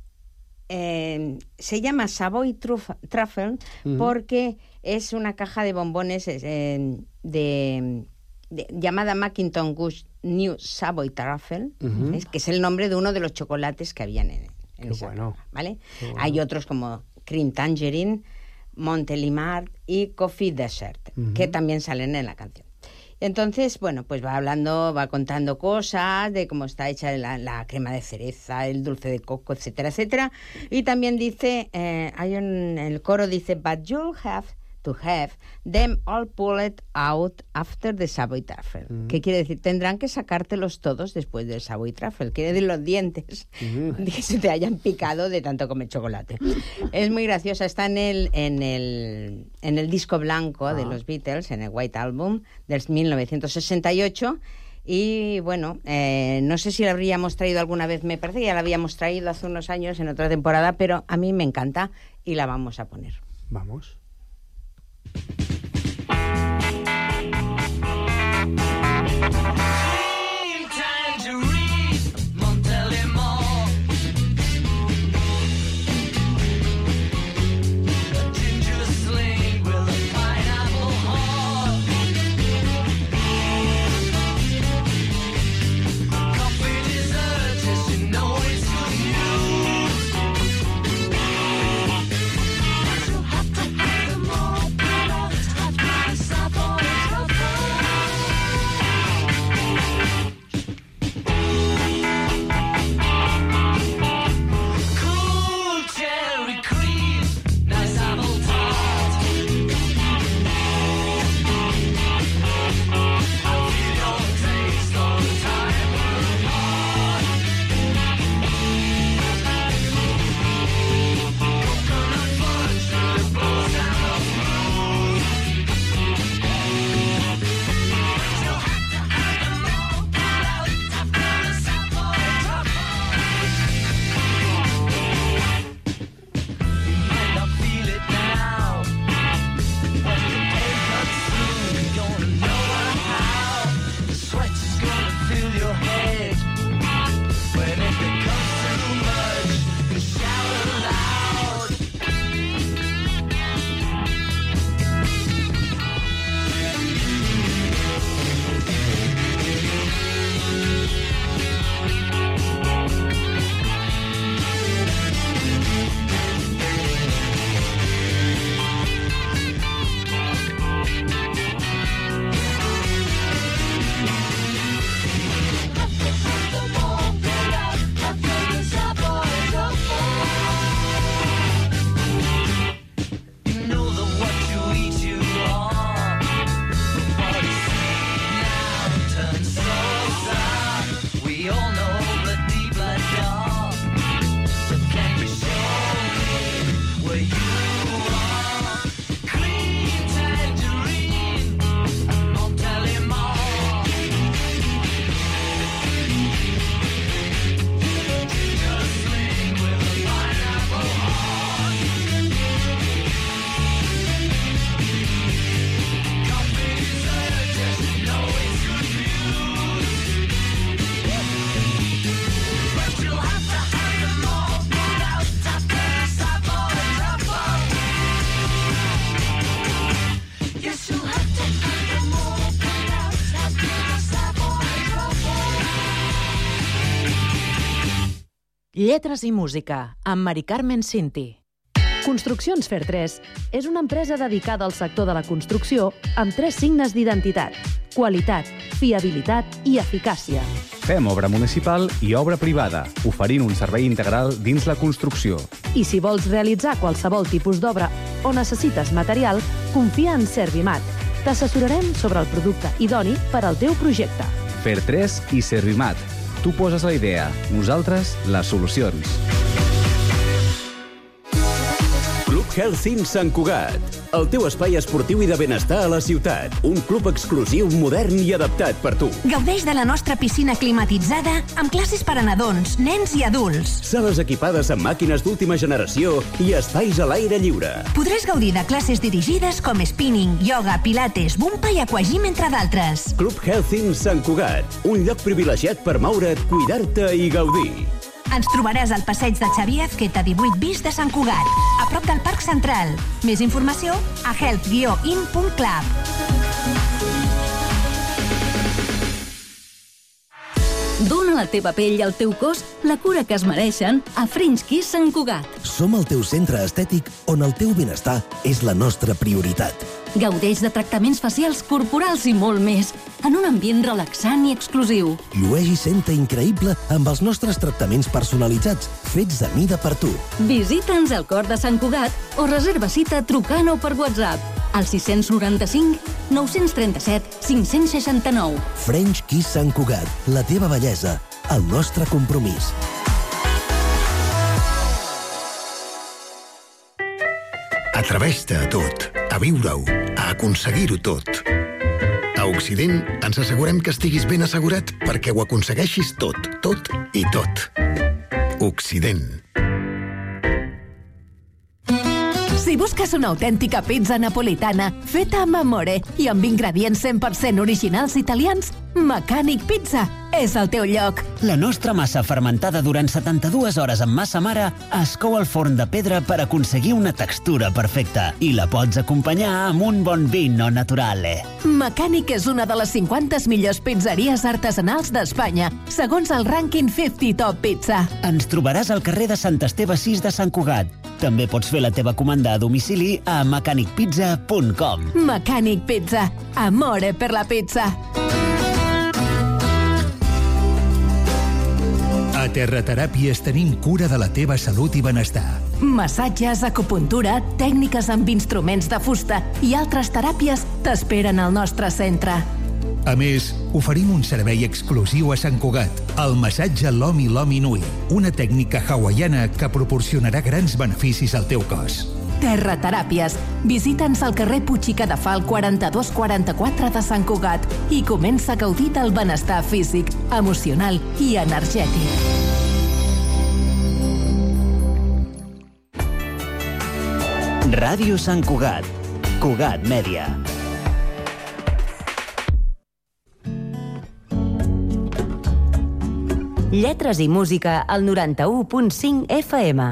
eh, se llama Savoy Truf- Truffle Ujú. porque es una caja de bombones eh, de, de- llamada Macintosh Goose New Savoy Truffle, Ujú. ¿ves? Que es el nombre de uno de los chocolates que habían en, en Qué esa bueno. caja, ¿vale? Qué bueno. Hay otros como Cream Tangerine, Montelimar y Coffee Desert, Ujú. que también salen en la canción. Entonces, bueno, pues va hablando, va contando cosas de cómo está hecha la, la crema de cereza, el dulce de coco, etcétera, etcétera. Y también dice, eh, hay un, el coro dice, but you'll have to have them all pulled out after the Savoy Truffle. Mm. ¿Qué quiere decir? Tendrán que sacártelos todos después del Savoy Truffle. Quiere decir los dientes Mm. que se te hayan picado de tanto comer chocolate. Es muy graciosa. Está en el, en el, en el disco blanco de Ah. los Beatles, en el White Album del mil novecientos sesenta y ocho. Y bueno, eh, no sé si la habríamos traído alguna vez, me parece que ya la habíamos traído hace unos años en otra temporada, pero a mí me encanta y la vamos a poner. Vamos. Lletres i música, amb Mari Carmen Cinti. Construccions Fer tres és una empresa dedicada al sector de la construcció amb tres signes d'identitat: qualitat, fiabilitat i eficàcia. Fem obra municipal i obra privada, oferint un servei integral dins la construcció. I si vols realitzar qualsevol tipus d'obra o necessites material, confia en Servimat. T'assessorarem sobre el producte idoni per al teu projecte. Fer tres i Servimat. Tu poses la idea, nosaltres les solucions. Club Health Sant Cugat, el teu espai esportiu i de benestar a la ciutat. Un club exclusiu, modern i adaptat per tu. Gaudeix de la nostra piscina climatitzada amb classes per a nadons, nens i adults. Sales equipades amb màquines d'última generació i espais a l'aire lliure. Podràs gaudir de classes dirigides com spinning, yoga, pilates, bumpa i aquagym, entre d'altres. Club Health Sant Cugat, un lloc privilegiat per moure't, cuidar-te i gaudir. Ens trobaràs al passeig de Xavier Azqueta divuit bis de Sant Cugat, a prop del Parc Central. Més informació a health guió in punt club. Dóna a la teva pell i al teu cos la cura que es mereixen a French Kiss Sant Cugat. Som el teu centre estètic on el teu benestar és la nostra prioritat. Gaudeix de tractaments facials, corporals i molt més, en un ambient relaxant i exclusiu. Llueix i senta increïble amb els nostres tractaments personalitzats, fets a mida per tu. Visita'ns al cor de Sant Cugat o reserva cita trucant o per WhatsApp al sis noranta-cinc nou trenta-set cinc seixanta-nou. French Kiss Sant Cugat, la teva bellesa, el nostre compromís. Atreveix-te a tot, a viure-ho, a aconseguir-ho tot. A Occident ens assegurem que estiguis ben assegurat perquè ho aconsegueixis tot, tot i tot. Occident. Si busques una autèntica pizza napolitana feta amb amore i amb ingredients cent per cent originals italians, Mecànic Pizza és el teu lloc. La nostra massa fermentada durant setanta-dues hores amb massa mare es cou al forn de pedra per aconseguir una textura perfecta i la pots acompanyar amb un bon vino naturale. Mecànic és una de les cinquanta millors pizzeries artesanals d'Espanya, segons el rànquing cinquanta Top Pizza. Ens trobaràs al carrer de Sant Esteve sis de Sant Cugat. També pots fer la teva comanda a domicili a mecànic pizza punt com. Mecànic Pizza. Amore per la pizza. A Terrateràpies tenim cura de la teva salut i benestar. Massatges, acupuntura, tècniques amb instruments de fusta i altres teràpies t'esperen al nostre centre. A més, oferim un servei exclusiu a Sant Cugat, el massatge Lomi Lomi Nui, una tècnica hawaiana que proporcionarà grans beneficis al teu cos. Terrateràpies. Visita'ns al carrer Puig i Cadafal quaranta-dos quaranta-quatre de Sant Cugat i comença a gaudir del benestar físic, emocional i energètic. Ràdio Sant Cugat. Cugat Mèdia. Lletres i música al noranta-u punt cinc F M.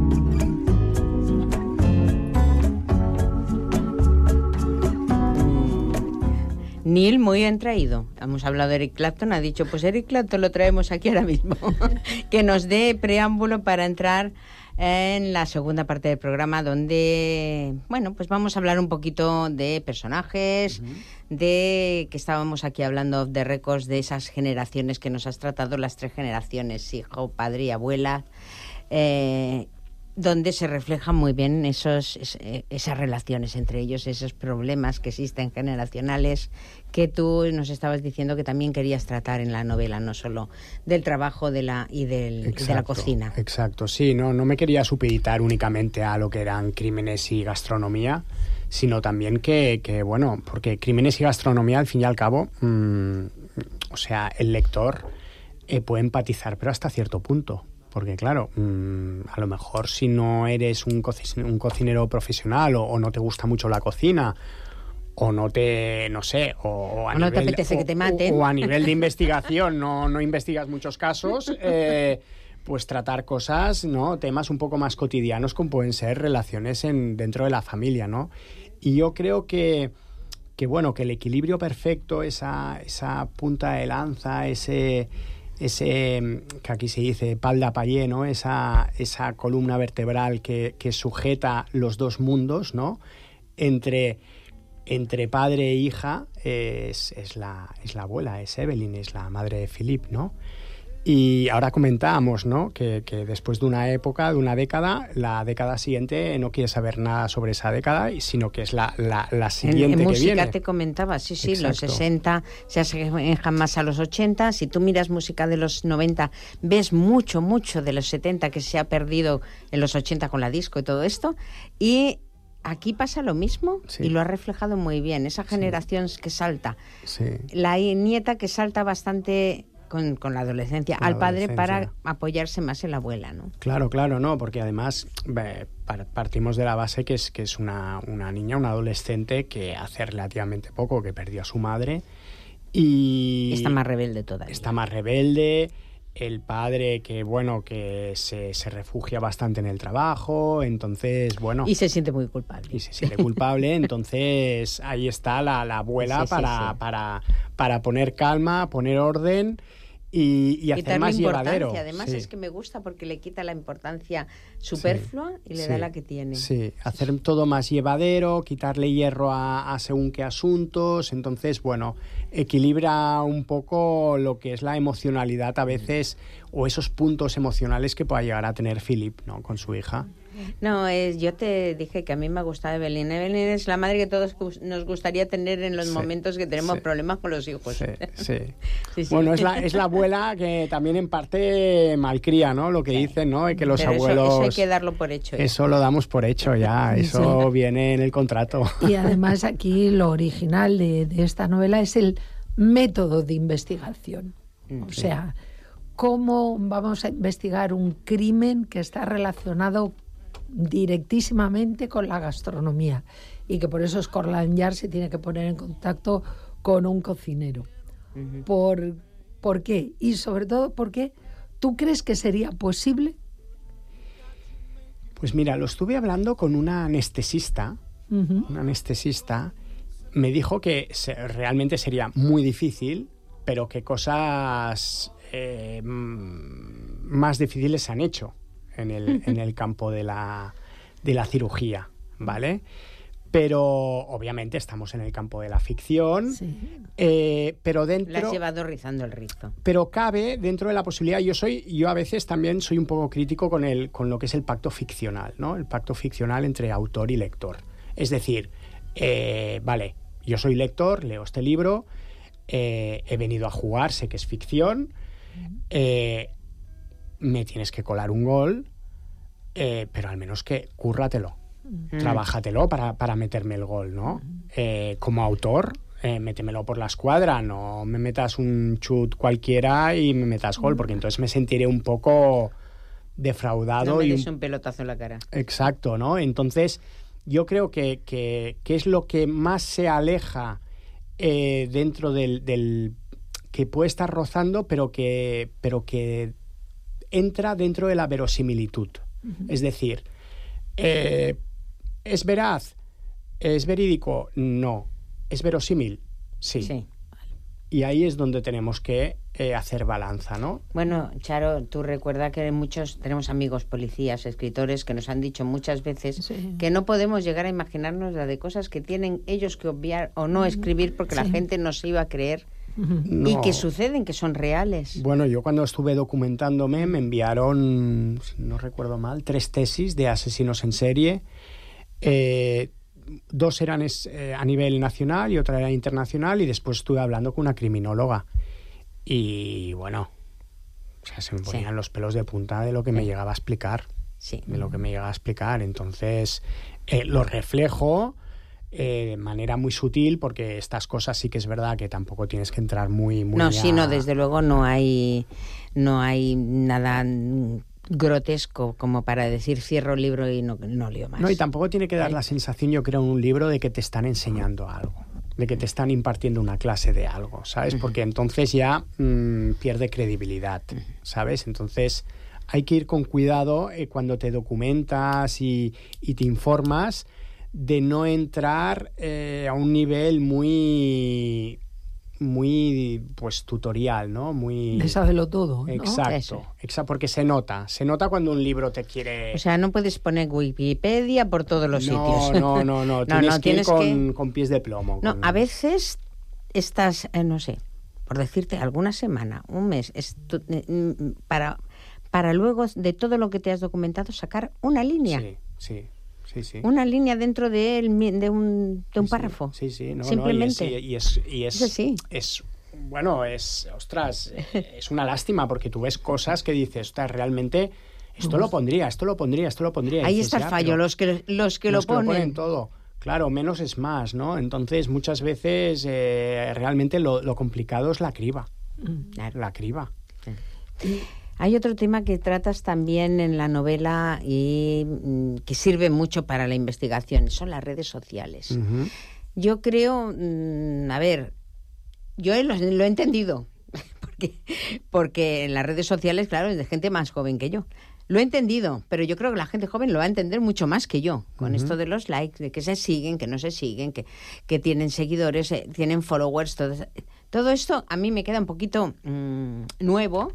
Neil muy bien traído. Hemos hablado de Eric Clapton, ha dicho, pues Eric Clapton lo traemos aquí ahora mismo. Que nos dé preámbulo para entrar en la segunda parte del programa, donde, bueno, pues vamos a hablar un poquito de personajes, uh-huh. de que estábamos aquí hablando de récords de esas generaciones que nos has tratado, las tres generaciones, hijo, padre y abuela, eh, donde se reflejan muy bien esos, es, esas relaciones entre ellos, esos problemas que existen generacionales que tú nos estabas diciendo que también querías tratar en la novela, no solo del trabajo de la y, del, exacto, y de la cocina. Exacto, sí, no, no me quería supeditar únicamente a lo que eran crímenes y gastronomía, sino también que, que bueno, porque crímenes y gastronomía, al fin y al cabo, mmm, o sea, el lector eh, puede empatizar, pero hasta cierto punto. Porque claro, mmm, a lo mejor si no eres un, co- un cocinero profesional o, o no te gusta mucho la cocina o no te, no sé, o, o a o no nivel, te apetece o, que te maten. O, o a nivel de investigación no, no investigas muchos casos, eh, pues tratar cosas, ¿no? Temas un poco más cotidianos como pueden ser relaciones en, dentro de la familia, ¿no? Y yo creo que, que bueno, que el equilibrio perfecto, esa, esa punta de lanza, ese... ese, que aquí se dice pal de pallé, ¿no? Esa, esa columna vertebral que, que sujeta los dos mundos, ¿no? Entre, entre padre e hija es, es, la, es la abuela, es Evelyn, es la madre de Philip, ¿no? Y ahora comentábamos, ¿no? Que, que después de una época, de una década, la década siguiente no quiere saber nada sobre esa década, sino que es la, la, la siguiente en, en que música viene. te comentaba, sí, sí, Exacto. Los sesenta se asemejan más a los ochenta. Si tú miras música de los noventa, ves mucho, mucho de los setenta que se ha perdido en los ochenta con la disco y todo esto. Y aquí pasa lo mismo, sí. Y lo ha reflejado muy bien. Esa generación sí. que salta. Sí. La nieta que salta bastante... Con, con la adolescencia, con al la padre adolescencia. Para apoyarse más en la abuela, ¿no? Claro, claro, no, porque además eh, partimos de la base que es, que es una, una niña, una adolescente que hace relativamente poco que perdió a su madre y... Está más rebelde todavía. Está más rebelde, el padre que, bueno, que se, se refugia bastante en el trabajo, entonces, bueno... Y se siente muy culpable. Y se siente culpable, entonces ahí está la, la abuela sí, sí, para, sí. Para, para poner calma, poner orden... Y, y hacer más llevadero. Además sí. es que me gusta porque le quita la importancia superflua sí. y le sí. da la que tiene. Sí, hacer todo más llevadero, quitarle hierro a, a según qué asuntos. Entonces, bueno, equilibra un poco lo que es la emocionalidad a veces o esos puntos emocionales que pueda llegar a tener Philip, ¿no? Con su hija. No, es, yo te dije que a mí me gusta Evelyn. Evelyn es la madre que todos nos gustaría tener en los sí, momentos que tenemos sí. problemas con los hijos. Sí, sí. sí, sí. Bueno, es la, es la abuela que también en parte malcría, ¿no? Lo que sí. dicen, ¿no? Y que los Pero abuelos... Eso, eso hay que darlo por hecho. ¿eh? Eso lo damos por hecho ya, eso sí. viene en el contrato. Y además aquí lo original de, de esta novela es el método de investigación. Mm, o sea, cómo vamos a investigar un crimen que está relacionado directísimamente con la gastronomía y que por eso Scotland Yard se tiene que poner en contacto con un cocinero. Uh-huh. ¿Por, ¿Por qué? Y sobre todo, ¿por qué tú crees que sería posible? Pues mira, lo estuve hablando con una anestesista, uh-huh. una anestesista, me dijo que se, realmente sería muy difícil, pero que cosas eh, más difíciles se han hecho en el, en el campo de la, de la cirugía, ¿vale? Pero obviamente estamos en el campo de la ficción, sí. eh, pero dentro... La has llevado rizando el rizo. Pero cabe dentro de la posibilidad, yo soy, yo a veces también soy un poco crítico con, el, con lo que es el pacto ficcional, ¿no? El pacto ficcional entre autor y lector. Es decir, eh, vale, yo soy lector, leo este libro, eh, he venido a jugar, sé que es ficción, eh, me tienes que colar un gol, eh, pero al menos que cúrratelo, mm. trabájatelo para, para meterme el gol, ¿no? Mm. Eh, como autor, eh, métemelo por la escuadra, no me metas un chut cualquiera y me metas gol, porque entonces me sentiré un poco defraudado. No me des y un... un pelotazo en la cara. Exacto, ¿no? Entonces, yo creo que, que, que es lo que más se aleja eh, dentro del, del... que puede estar rozando, pero que... pero que entra dentro de la verosimilitud. Uh-huh. Es decir, eh, ¿es veraz? ¿Es verídico? No. ¿Es verosímil? Sí. sí. Y ahí es donde tenemos que eh, hacer balanza, ¿no? Bueno, Charo, tú recuerda que muchos tenemos amigos policías, escritores, que nos han dicho muchas veces sí. que no podemos llegar a imaginarnos la de cosas que tienen ellos que obviar o no escribir porque sí. la gente no se iba a creer. No. Y que suceden, que son reales. Bueno, yo cuando estuve documentándome me enviaron, si no recuerdo mal, tres tesis de asesinos en serie. Eh, dos eran es, eh, a nivel nacional y otra era internacional, y después estuve hablando con una criminóloga. Y bueno, o sea, se me ponían sí. los pelos de punta de lo que sí. me llegaba a explicar. Sí. De lo que me llegaba a explicar. Entonces, eh, lo reflejo... Eh, de manera muy sutil, porque estas cosas sí que es verdad que tampoco tienes que entrar muy... muy no, a... sí, no, desde luego no hay, no hay nada grotesco como para decir cierro el libro y no, no leo más. No, y tampoco tiene que dar ¿Eh? la sensación, yo creo, en un libro de que te están enseñando algo, de que te están impartiendo una clase de algo, ¿sabes? Uh-huh. Porque entonces ya mmm, pierde credibilidad, ¿sabes? Entonces hay que ir con cuidado eh, cuando te documentas y, y te informas, de no entrar eh, a un nivel muy muy pues tutorial, ¿no? Muy... De sábelo todo, ¿no? Exacto, exacto, porque se nota, se nota cuando un libro te quiere... O sea, no puedes poner Wikipedia por todos los no, sitios. No, no, no, tienes no, no, que tienes ir con, que... con pies de plomo. No, con... a veces estás, eh, no sé, por decirte, alguna semana, un mes, estu... para, para luego de todo lo que te has documentado sacar una línea. Sí, sí. Sí, sí. Una línea dentro de, el, de un, de un sí, párrafo. Sí, sí, no, simplemente. No, y es, y es, y es, sí. es, bueno, es, ostras, es una lástima porque tú ves cosas que dices, ostras, realmente esto lo pondría, esto lo pondría, esto lo pondría. Ahí dices, está el fallo, los que, los que los lo ponen. Que lo ponen todo. Claro, menos es más, ¿no? Entonces, muchas veces eh, realmente lo, lo complicado es la criba. Claro. La criba. Sí. Hay otro tema que tratas también en la novela y mm, que sirve mucho para la investigación, son las redes sociales. Uh-huh. Yo creo, mmm, a ver, yo lo, lo he entendido, porque, porque en las redes sociales, claro, es de gente más joven que yo. Lo he entendido, pero yo creo que la gente joven lo va a entender mucho más que yo, con uh-huh. esto de los likes, de que se siguen, que no se siguen, que, que tienen seguidores, eh, tienen followers, todo, todo esto a mí me queda un poquito mmm, nuevo,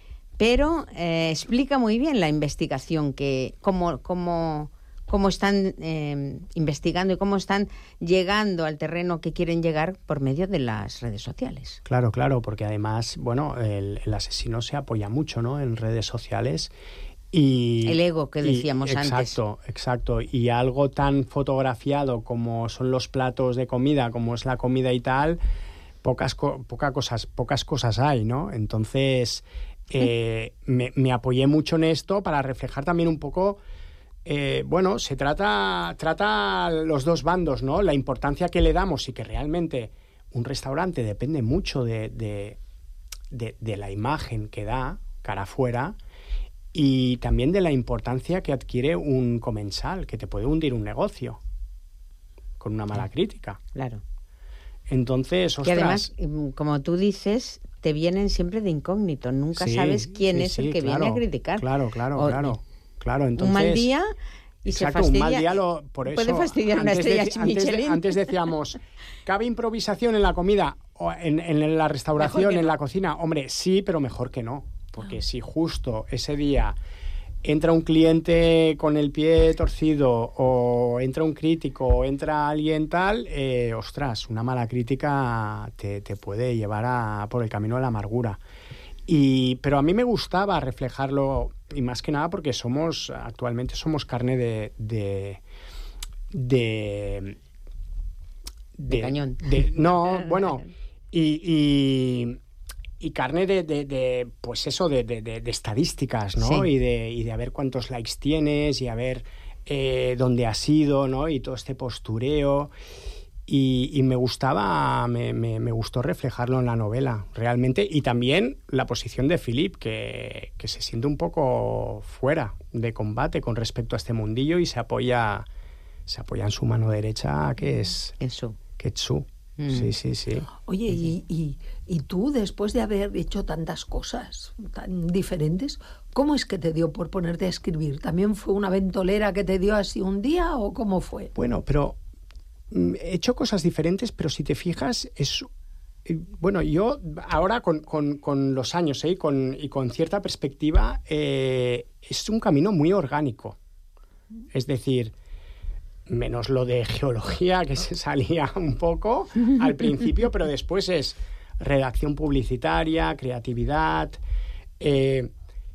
pero eh, explica muy bien la investigación, que cómo, cómo, cómo están eh, investigando y cómo están llegando al terreno que quieren llegar por medio de las redes sociales. Claro, claro, porque además, bueno, el, el asesino se apoya mucho, ¿no?, en redes sociales. Y, el ego que decíamos y, antes. Exacto, exacto. Y algo tan fotografiado como son los platos de comida, como es la comida y tal, pocas, co- poca cosas, pocas cosas hay, ¿no? Entonces... Eh, me, me apoyé mucho en esto para reflejar también un poco, eh, bueno, se trata, trata los dos bandos, ¿no? La importancia que le damos y que realmente un restaurante depende mucho de, de, de, de la imagen que da cara afuera y también de la importancia que adquiere un comensal, que te puede hundir un negocio con una mala crítica. Claro. Entonces, ostras... Que además, como tú dices... te vienen siempre de incógnito, nunca sí, sabes quién sí, es sí, el que claro, viene a criticar. Claro, claro, o, claro, claro. Entonces, un mal día y exacto, se fastidia. Un mal día lo, por eso, puede fastidiar una estrella de, Michelin. Antes, de, antes decíamos, ¿cabe improvisación en la comida o en, en la restauración, en no. la cocina? Hombre, sí, pero mejor que no. Porque ah. si justo ese día entra un cliente con el pie torcido o entra un crítico o entra alguien tal, eh, ostras, una mala crítica te, te puede llevar a, por el camino de la amargura. Y, pero a mí me gustaba reflejarlo, y más que nada porque somos, actualmente somos carne de... de, de, de, de cañón. De, no, bueno, y... y Y carne de, de, de pues eso, de, de, de estadísticas, ¿no? Sí. Y, de, y de a ver cuántos likes tienes y a ver eh, dónde has ido, ¿no? Y todo este postureo. Y, y me gustaba, me, me, me gustó reflejarlo en la novela, realmente. Y también la posición de Philip, que, que se siente un poco fuera de combate con respecto a este mundillo y se apoya, se apoya en su mano derecha, que es... Eso. Que es Tsu. Sí, sí, sí. Oye, y, y, y tú, después de haber hecho tantas cosas tan diferentes, ¿cómo es que te dio por ponerte a escribir? ¿También fue una ventolera que te dio así un día o cómo fue? Bueno, pero he hecho cosas diferentes, pero si te fijas, es... Bueno, yo ahora con, con, con los años ¿eh? y, con, y con cierta perspectiva, eh, es un camino muy orgánico. Es decir... menos lo de geología, que se salía un poco al principio, pero después es redacción publicitaria, creatividad, eh,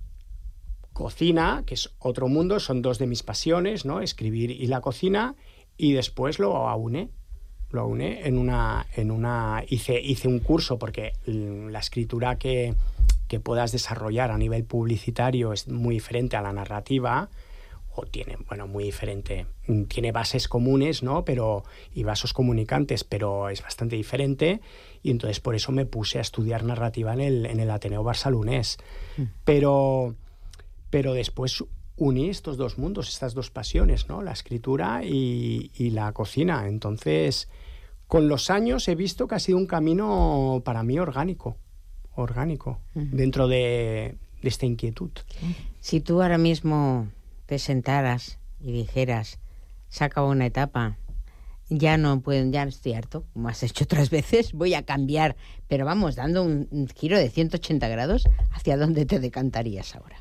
cocina, que es otro mundo, son dos de mis pasiones, ¿no? Escribir y la cocina, y después lo auné, lo auné en una... En una hice, hice un curso, porque la escritura que, que puedas desarrollar a nivel publicitario es muy diferente a la narrativa, o tiene, bueno, muy diferente, tiene bases comunes, ¿no? Pero, y vasos comunicantes, pero es bastante diferente, y entonces por eso me puse a estudiar narrativa en el, en el Ateneo Barcelonés. Mm. Pero, pero después uní estos dos mundos, estas dos pasiones, ¿no? La escritura y, y la cocina. Entonces, con los años he visto que ha sido un camino para mí orgánico, orgánico, mm. dentro de, de esta inquietud. Si tú ahora mismo... te sentaras y dijeras, se acabó una etapa, Ya no puedo, ya estoy harto, como has hecho otras veces, voy a cambiar, pero vamos, dando un, un giro de ciento ochenta grados, ¿hacia dónde te decantarías ahora?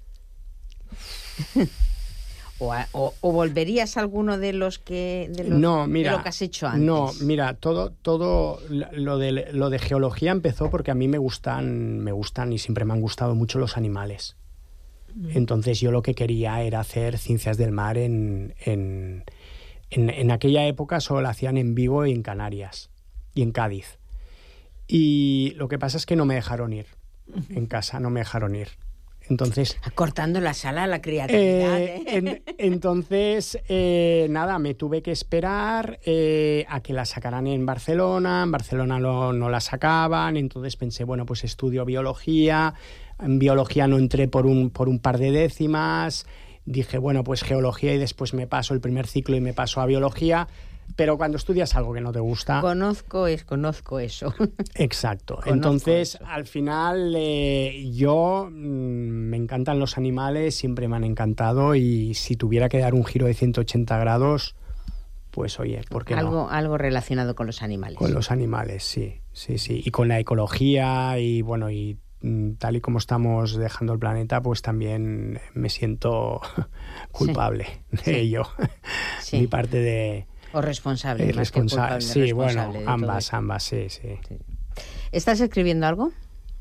o, a, o, ¿O volverías a alguno de los que, de los, no, mira, de lo que has hecho antes? No, mira, todo, todo lo de, lo de geología empezó porque a mí me gustan, me gustan y siempre me han gustado mucho los animales. Mm. Entonces yo lo que quería era hacer ciencias del mar en... en En, en aquella época solo la hacían en Vigo y en Canarias y en Cádiz. Y lo que pasa es que no me dejaron ir. En casa no me dejaron ir. Entonces... Acortando la sala a la creatividad. Eh, ¿eh? En, entonces, eh, nada, me tuve que esperar eh, a que la sacaran en Barcelona. En Barcelona no, no la sacaban. Entonces pensé, bueno, pues estudio biología. En biología no entré por un, por un par de décimas. Dije, bueno, pues geología y después me paso el primer ciclo y me paso a biología, pero cuando estudias algo que no te gusta... Conozco, es, conozco eso. Exacto. Conozco Entonces, eso. Al final, eh, yo mmm, me encantan los animales, siempre me han encantado y si tuviera que dar un giro de ciento ochenta grados, pues oye, ¿por qué algo, no? Algo relacionado con los animales. Con los animales, sí, sí, sí. Y con la ecología y, bueno, y tal y como estamos dejando el planeta, pues también me siento culpable sí. de sí. ello. Sí. Mi parte de... O responsable. Eh, responsa- culpable, sí, responsable bueno, ambas, ambas, sí, sí, sí. ¿Estás escribiendo algo?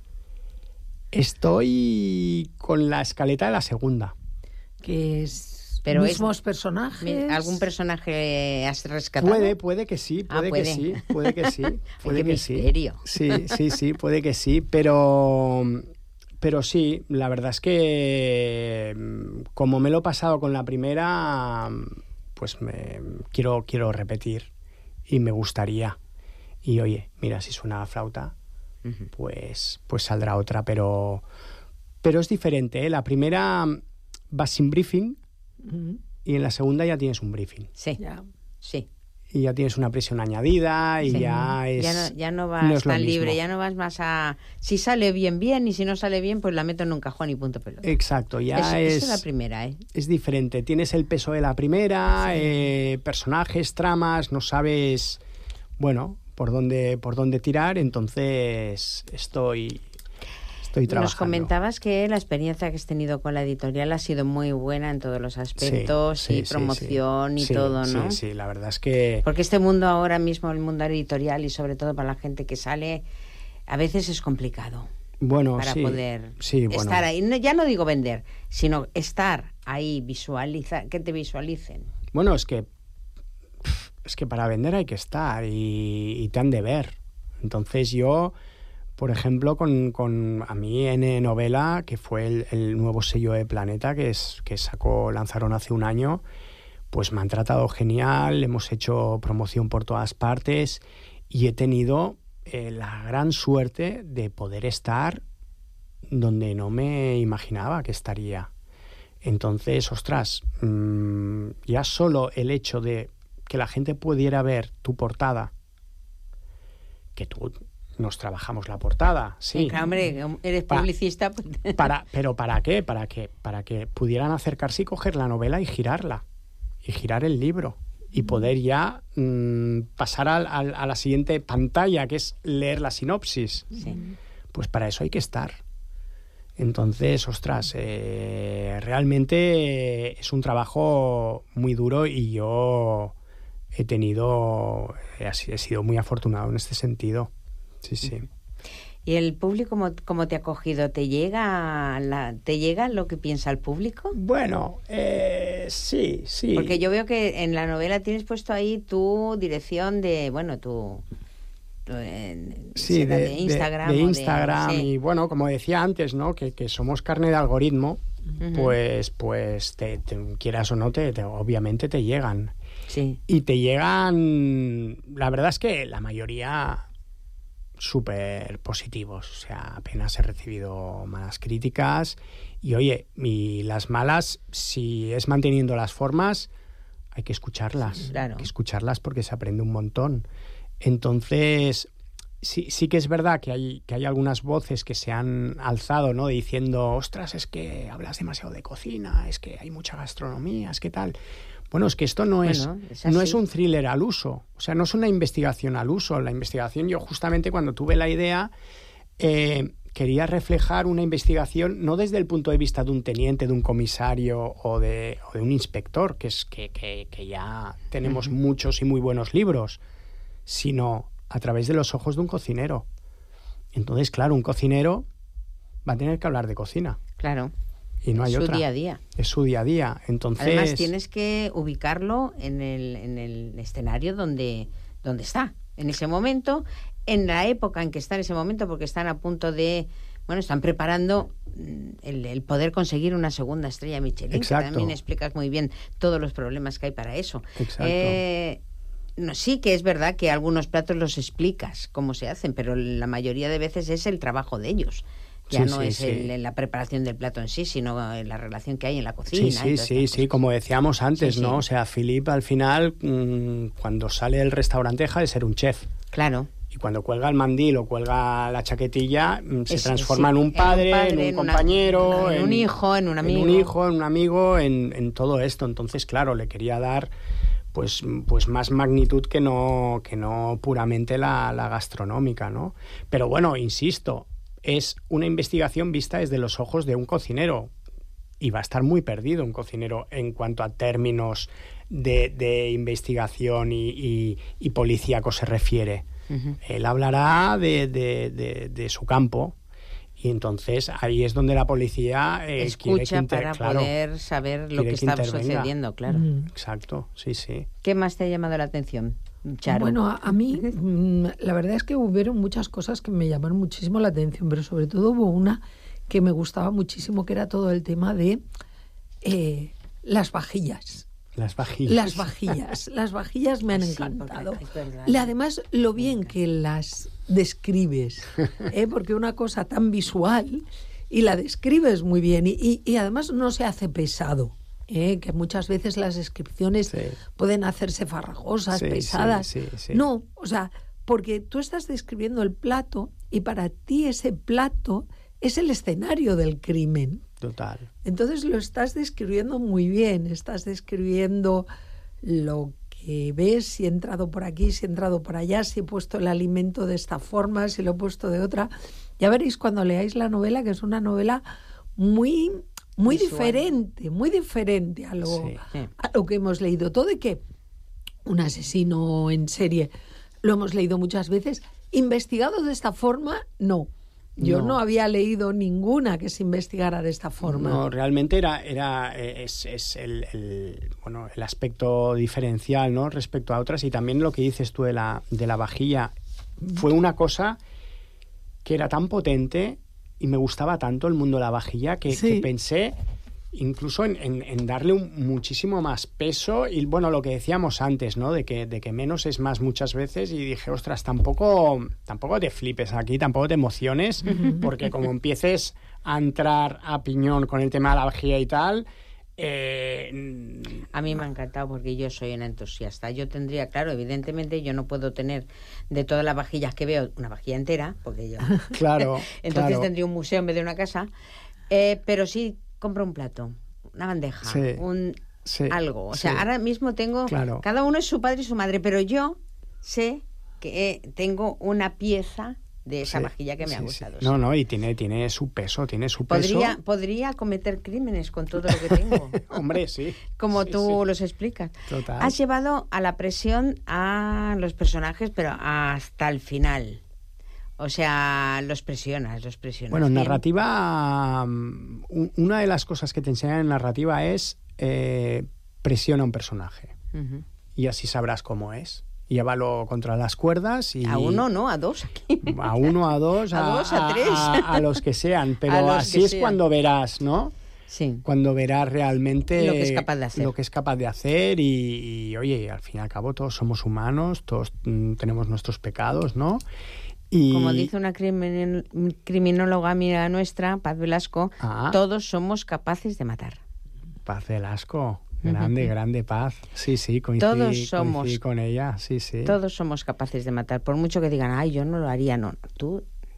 Estoy con la escaleta de la segunda. Que es... Pero mismos es, personajes. ¿Algún personaje has rescatado? Puede, puede que sí, puede, ah, ¿puede? que sí, puede que sí, puede Qué que misterio. sí. Sí, sí, sí, puede que sí, pero pero sí, la verdad es que como me lo he pasado con la primera, pues me quiero quiero repetir y me gustaría. Y oye, mira, si suena la flauta, uh-huh. pues pues saldrá otra, pero pero es diferente, ¿eh? La primera va sin briefing. Uh-huh. Y en la segunda ya tienes un briefing. Sí, ya. Sí. Y ya tienes una presión añadida y sí. ya es... Ya no, ya no vas no es tan libre, ya no vas más a... Si sale bien, bien, y si no sale bien, pues la meto en un cajón y punto pelota. Exacto, ya es... es... Esa es la primera, ¿eh? Es diferente. Tienes el peso de la primera, sí. eh, personajes, tramas, no sabes, bueno, por dónde, por dónde tirar, entonces estoy... Estoy trabajando. Nos comentabas que la experiencia que has tenido con la editorial ha sido muy buena en todos los aspectos, sí, sí, y promoción sí, y sí, todo, ¿no? Sí, sí, la verdad es que... Porque este mundo ahora mismo, el mundo editorial y sobre todo para la gente que sale, a veces es complicado. Bueno, para sí, poder sí, bueno. estar ahí. No, ya no digo vender, sino estar ahí, visualizar, que te visualicen. Bueno, es que es que para vender hay que estar y, y te han de ver. Entonces yo... Por ejemplo, con, con a mí N Novela, que fue el, el nuevo sello de Planeta que, es, que sacó, lanzaron hace un año, pues me han tratado genial, hemos hecho promoción por todas partes y he tenido eh, la gran suerte de poder estar donde no me imaginaba que estaría. Entonces, ostras, mmm, ya solo el hecho de que la gente pudiera ver tu portada, que tú... Nos trabajamos la portada, sí. Claro, hombre, eres publicista. Pa, pues... para, pero ¿para qué? Para que, para que pudieran acercarse y coger la novela y girarla. Y girar el libro. Y poder ya mmm, pasar a, a, a la siguiente pantalla, que es leer la sinopsis. Sí. Pues para eso hay que estar. Entonces, ostras, eh, realmente es un trabajo muy duro y yo he tenido... He, he sido muy afortunado en este sentido. Sí, sí. ¿Y el público cómo, cómo te ha acogido? ¿Te llega la, ¿Te llega lo que piensa el público? Bueno, eh, sí, sí. Porque yo veo que en la novela tienes puesto ahí tu dirección de, bueno, tu... tu en, sí, de, de Instagram. De, de Instagram de, sí. Y bueno, como decía antes, ¿no? Que, que somos carne de algoritmo, uh-huh. pues, pues te, te, quieras o no, te, te, obviamente te llegan. Sí. Y te llegan... La verdad es que la mayoría... súper positivos, o sea, apenas he recibido malas críticas y oye, y las malas, si es manteniendo las formas, hay que escucharlas, sí, claro. Hay que escucharlas porque se aprende un montón. Entonces, sí, sí que es verdad que hay, que hay algunas voces que se han alzado, ¿no? Diciendo, ostras, es que hablas demasiado de cocina, es que hay mucha gastronomía, es que tal... Bueno, es que esto no es, Bueno, es no así. es un thriller al uso, o sea, no es una investigación al uso. La investigación, yo justamente cuando tuve la idea, eh, quería reflejar una investigación no desde el punto de vista de un teniente, de un comisario o de, o de un inspector, que es que, que, que ya tenemos Ujú. muchos y muy buenos libros, sino a través de los ojos de un cocinero. Entonces, claro, un cocinero va a tener que hablar de cocina. Claro. Y no hay Su otra. día a día. Es su día a día. Entonces, Además, tienes que ubicarlo en el, en el escenario donde, donde está, en ese momento, en la época en que está en ese momento, porque están a punto de... Bueno, están preparando mm, el, el poder conseguir una segunda estrella Michelin, Exacto. que también explicas muy bien todos los problemas que hay para eso. Exacto. Eh, no, sí que es verdad que algunos platos los explicas cómo se hacen, pero la mayoría de veces es el trabajo de ellos. Ya Sí, no sí, es sí. el- la preparación del plato en sí, sino eh, la relación que hay en la cocina. sí, sí, y todas sí, sí, como decíamos antes, Sí, ¿no? sí. O sea, Philip al final, mmm, cuando sale del restaurante deja de ser un chef. Claro. Y cuando cuelga el mandil o cuelga la chaquetilla, mm, se Es- transforma sí, en un padre, en un, padre, en una- compañero, en un hijo, en un amigo. En un hijo, en un amigo, en, en todo esto. Entonces, claro, le quería dar pues, pues más magnitud que no, que no puramente la, la gastronómica, ¿no? Pero bueno, insisto, es una investigación vista desde los ojos de un cocinero. Y va a estar muy perdido un cocinero en cuanto a términos de, de investigación y, y, y policíaco se refiere. Ujú. Él hablará de, de, de, de su campo y entonces ahí es donde la policía eh, quiere que Escucha inter- para claro, poder saber lo quiere que está intervenga. sucediendo, claro. Mm. Exacto, sí, sí. ¿Qué más te ha llamado la atención, Charo? Bueno, a, a mí mm, la verdad es que hubieron muchas cosas que me llamaron muchísimo la atención, pero sobre todo hubo una que me gustaba muchísimo, que era todo el tema de eh, las vajillas. Las vajillas. Las vajillas. Las vajillas me han Sí, encantado. porque es verdad. Le- Además, lo bien que las describes, ¿eh? Porque una cosa tan visual y la describes muy bien y, y- y además no se hace pesado. ¿eh? Que muchas veces las descripciones pueden hacerse farragosas, Sí, sí, pesadas. sí, sí. No, o sea, porque tú estás describiendo el plato y para ti ese plato es el escenario del crimen. Total. Entonces lo estás describiendo muy bien, estás describiendo lo que ves, si he entrado por aquí, si he entrado por allá, si he puesto el alimento de esta forma, si lo he puesto de otra. Ya veréis cuando leáis la novela, que es una novela muy, muy Visual. diferente, muy diferente a lo, Sí. a lo que hemos leído. Todo de que un asesino en serie lo hemos leído muchas veces. Investigado de esta forma, no. Yo no, No. había leído ninguna que se investigara de esta forma. No, realmente era, era eh, es, es el, el, bueno, el aspecto diferencial, ¿no? Respecto a otras, y también lo que dices tú de la, de la vajilla. Fue una cosa que era tan potente y me gustaba tanto el mundo de la vajilla que, Sí. que pensé incluso en, en- en darle un, muchísimo más peso y, bueno, lo que decíamos antes, ¿no? De que, de que menos es más muchas veces, y dije, ostras, tampoco, tampoco te flipes aquí, tampoco te emociones, porque como empieces a entrar a piñón con el tema de la vajilla y tal, eh, A mí me ha encantado porque yo soy una entusiasta. Yo tendría, claro, evidentemente yo no puedo tener de todas las vajillas que veo una vajilla entera, porque yo... Claro, Entonces claro. tendría un museo en vez de una casa. Eh, pero sí compro un plato, una bandeja, Sí, un sí, algo. O sea, sí. ahora mismo tengo... Claro. Cada uno es su padre y su madre, pero yo sé que eh, tengo una pieza de esa Sí, vajilla que me ha sí, gustado. sí. No, no, y tiene, tiene su peso, tiene su peso. Podría, podría cometer crímenes con todo lo que tengo. Hombre, sí. Como Sí, tú sí. los explicas. Total. Has llevado a la presión a los personajes, pero hasta el final. O sea, los presionas, los presionas. Bueno, en bien. narrativa, um, un- una de las cosas que te enseñan en narrativa es eh, presiona a un personaje. Ujú. Y así sabrás cómo es. Llévalo contra las cuerdas y... A uno, no, a dos aquí. A uno, a dos, A dos, a tres. A, a los que sean. A Pero los así que es sean. cuando verás, ¿no? Sí. Cuando verás realmente Lo que es capaz de hacer. lo que es capaz de hacer y, y, oye, al fin y al cabo todos somos humanos, todos mm, tenemos nuestros pecados, ¿no? Y... Como dice una crimin- criminóloga amiga nuestra, Paz Velasco, Ah. todos somos capaces de matar. Paz Velasco, grande, Ujú. grande Paz. Sí, sí, coincidí, Todos somos- coincidí con ella, sí, sí. Todos somos capaces de matar. Por mucho que digan, ay, yo no lo haría, no. Tú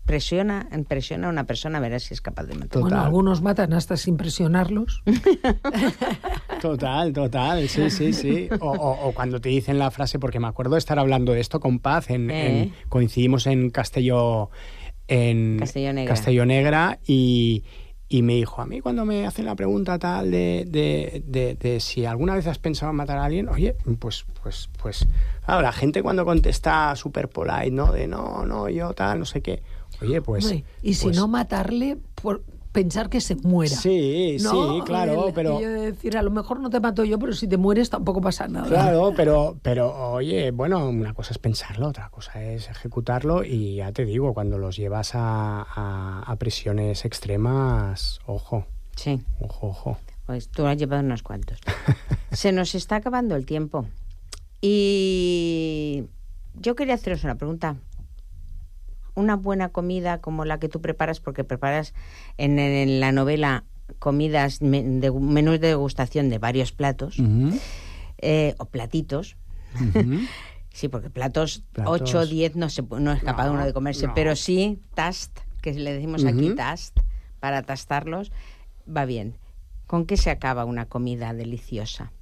presiona, presiona a una persona, a ver si es capaz de matar. Bueno, algunos matan hasta sin presionarlos. Total, total, sí, sí, sí. O, o, o cuando te dicen la frase, porque me acuerdo de estar hablando de esto con Paz, en, Eh. en, coincidimos en Castelló, en Castelló Negra. Castelló Negra y, y me dijo, a mí cuando me hacen la pregunta tal de, de, de, de si alguna vez has pensado en matar a alguien, oye, pues, pues, pues, claro, la gente cuando contesta súper polite, ¿no? De no, no, yo tal, no sé qué. Oye, pues... Hombre, y si pues, no matarle por pensar que se muera. Sí, ¿no? sí, claro, El- pero... y yo decir, a lo mejor no te mato yo, pero si te mueres tampoco pasa nada. Claro, pero, pero oye, bueno, una cosa es pensarlo, otra cosa es ejecutarlo y ya te digo, cuando los llevas a, a, a presiones extremas, ojo. Sí. Ojo, ojo. Pues tú has llevado unos cuantos. Se nos está acabando el tiempo. Y yo quería haceros una pregunta. Una buena comida como la que tú preparas, porque preparas en, en la novela comidas, me- de, menús de degustación de varios platos, eh, o platitos. Sí, porque platos, Platos. ocho, diez no, se, pu- no es capaz No, uno de comerse, no. pero sí tast, que le decimos aquí Ujú. tast, para tastarlos, va bien. ¿Con qué se acaba una comida deliciosa?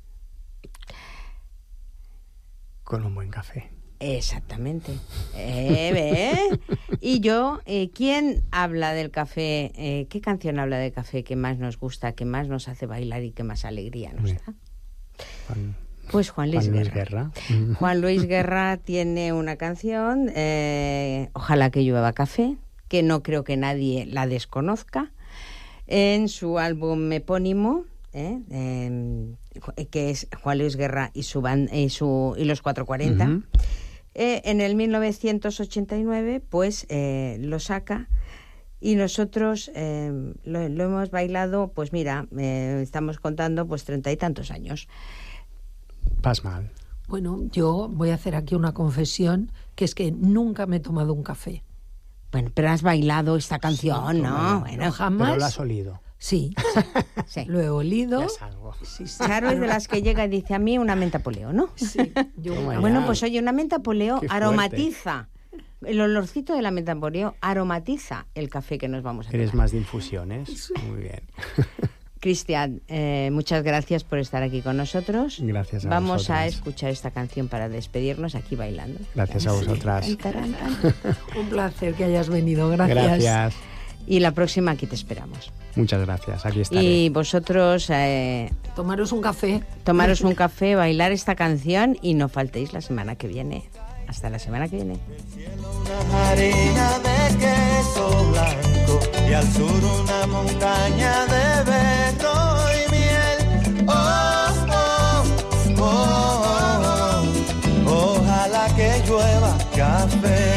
Con un buen café. Exactamente. Eh, ¿ve? Y yo, eh, ¿quién habla del café? Eh, ¿Qué canción habla del café que más nos gusta, que más nos hace bailar y que más alegría nos da? Juan, Pues Juan Luis Juan Luis Guerra. Guerra. Juan Luis Guerra tiene una canción, eh, Ojalá que llueva café, que no creo que nadie la desconozca, en su álbum epónimo, eh, eh, que es Juan Luis Guerra y, su ban- y, su, y los cuatrocientos cuarenta. Ujú. Eh, en el mil novecientos ochenta y nueve, pues eh, lo saca y nosotros eh, lo, lo hemos bailado, pues mira, eh, estamos contando pues treinta y tantos años. Vas mal. Bueno, yo voy a hacer aquí una confesión, que es que nunca me he tomado un café. Bueno, pero has bailado esta canción, ¿no? Bueno, No, jamás. Pero lo has olido. Sí, sí. lo he olido. Ya es algo. Sí, sí. Charo es de las que llega y dice a mí una menta poleo, ¿no? Sí, yo Toma ya. Bueno, pues oye, una menta poleo Qué fuerte. aromatiza. El olorcito de la menta poleo aromatiza el café que nos vamos a tomar. Eres más de infusiones. Muy bien. Cristian, eh, muchas gracias por estar aquí con nosotros. Gracias a Vamos vosotras. a escuchar esta canción para despedirnos aquí bailando. Gracias a vosotras. Tan, tan, tan. Un placer que hayas venido. Gracias. Gracias. Y la próxima aquí te esperamos. Muchas gracias. Aquí estaré. Y vosotros eh, Tomaros un café. tomaros un café, bailar esta canción y no faltéis la semana que viene. Hasta la semana que viene. Harina de queso blanco y al sur una montaña de berro y miel. Oh, oh, oh, oh, ojalá que llueva café.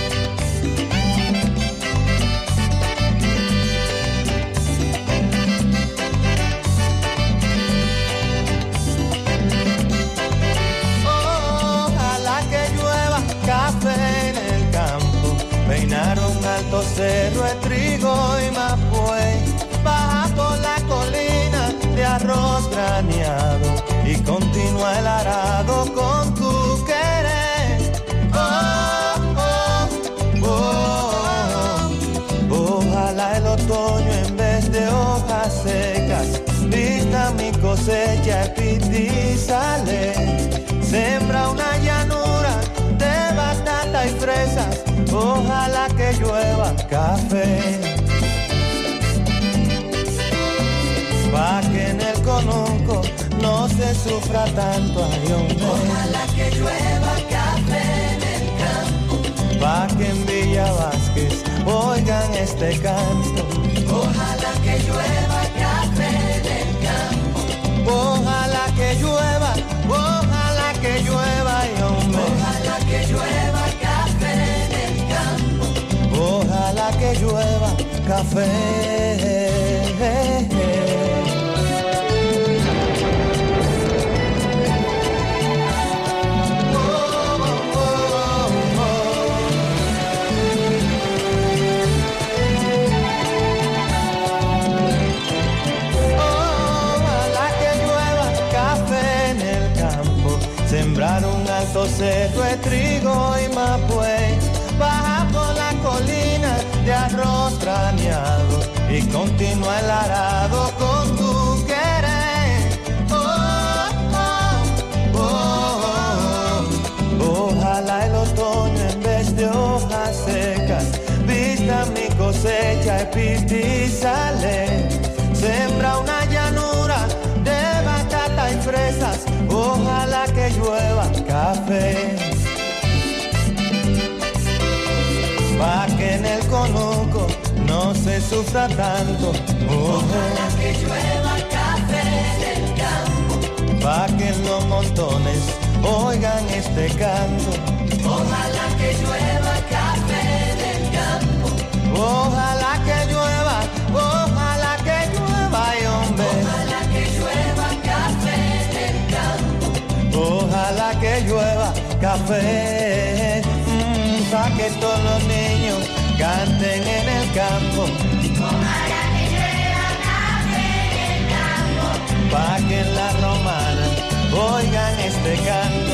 Ojalá que llueva café en el campo. Peinaron alto cerro de trigo y mapuey. Baja por la colina de arroz graneado y continúa el arado con tu querer. Oh, oh, oh, oh. Ojalá el otoño en vez de hojas secas vista mi cosecha y sale. Sembra una llanura de batata y fresas. Ojalá que llueva café. Pa' que en el conuco no se sufra tanto, ay, hombre. Ojalá que llueva café en el campo. Pa' que en Villa Vázquez oigan este canto. Ojalá que llueva café en el campo. Ojalá que llueva, ojalá que llueva, ay, hombre. Ojalá que llueva café en el campo. Ojalá que llueva café. Sembrar un alto cerro de trigo y mapuey. Baja por la colina de bañado y continúa el arado con tu querer. Oh, oh, oh, oh. Ojalá el otoño en vez de hojas secas vista mi cosecha y sale. Sembra una llanura de batata y fresas. Ojalá que llueva café, pa' que en el conuco no se sufra tanto. Ojalá que llueva café en el campo, pa' que en los montones oigan este canto. Ojalá que llueva café en el campo, ojalá que llueva, ojalá que llueva, ay hombre. Ojalá que llueva café en el campo, ojalá que llueva café, mmm, pa' que todos los niños canten en el campo. Ojalá que llueva café en el campo, pa' que en la romana oigan este canto.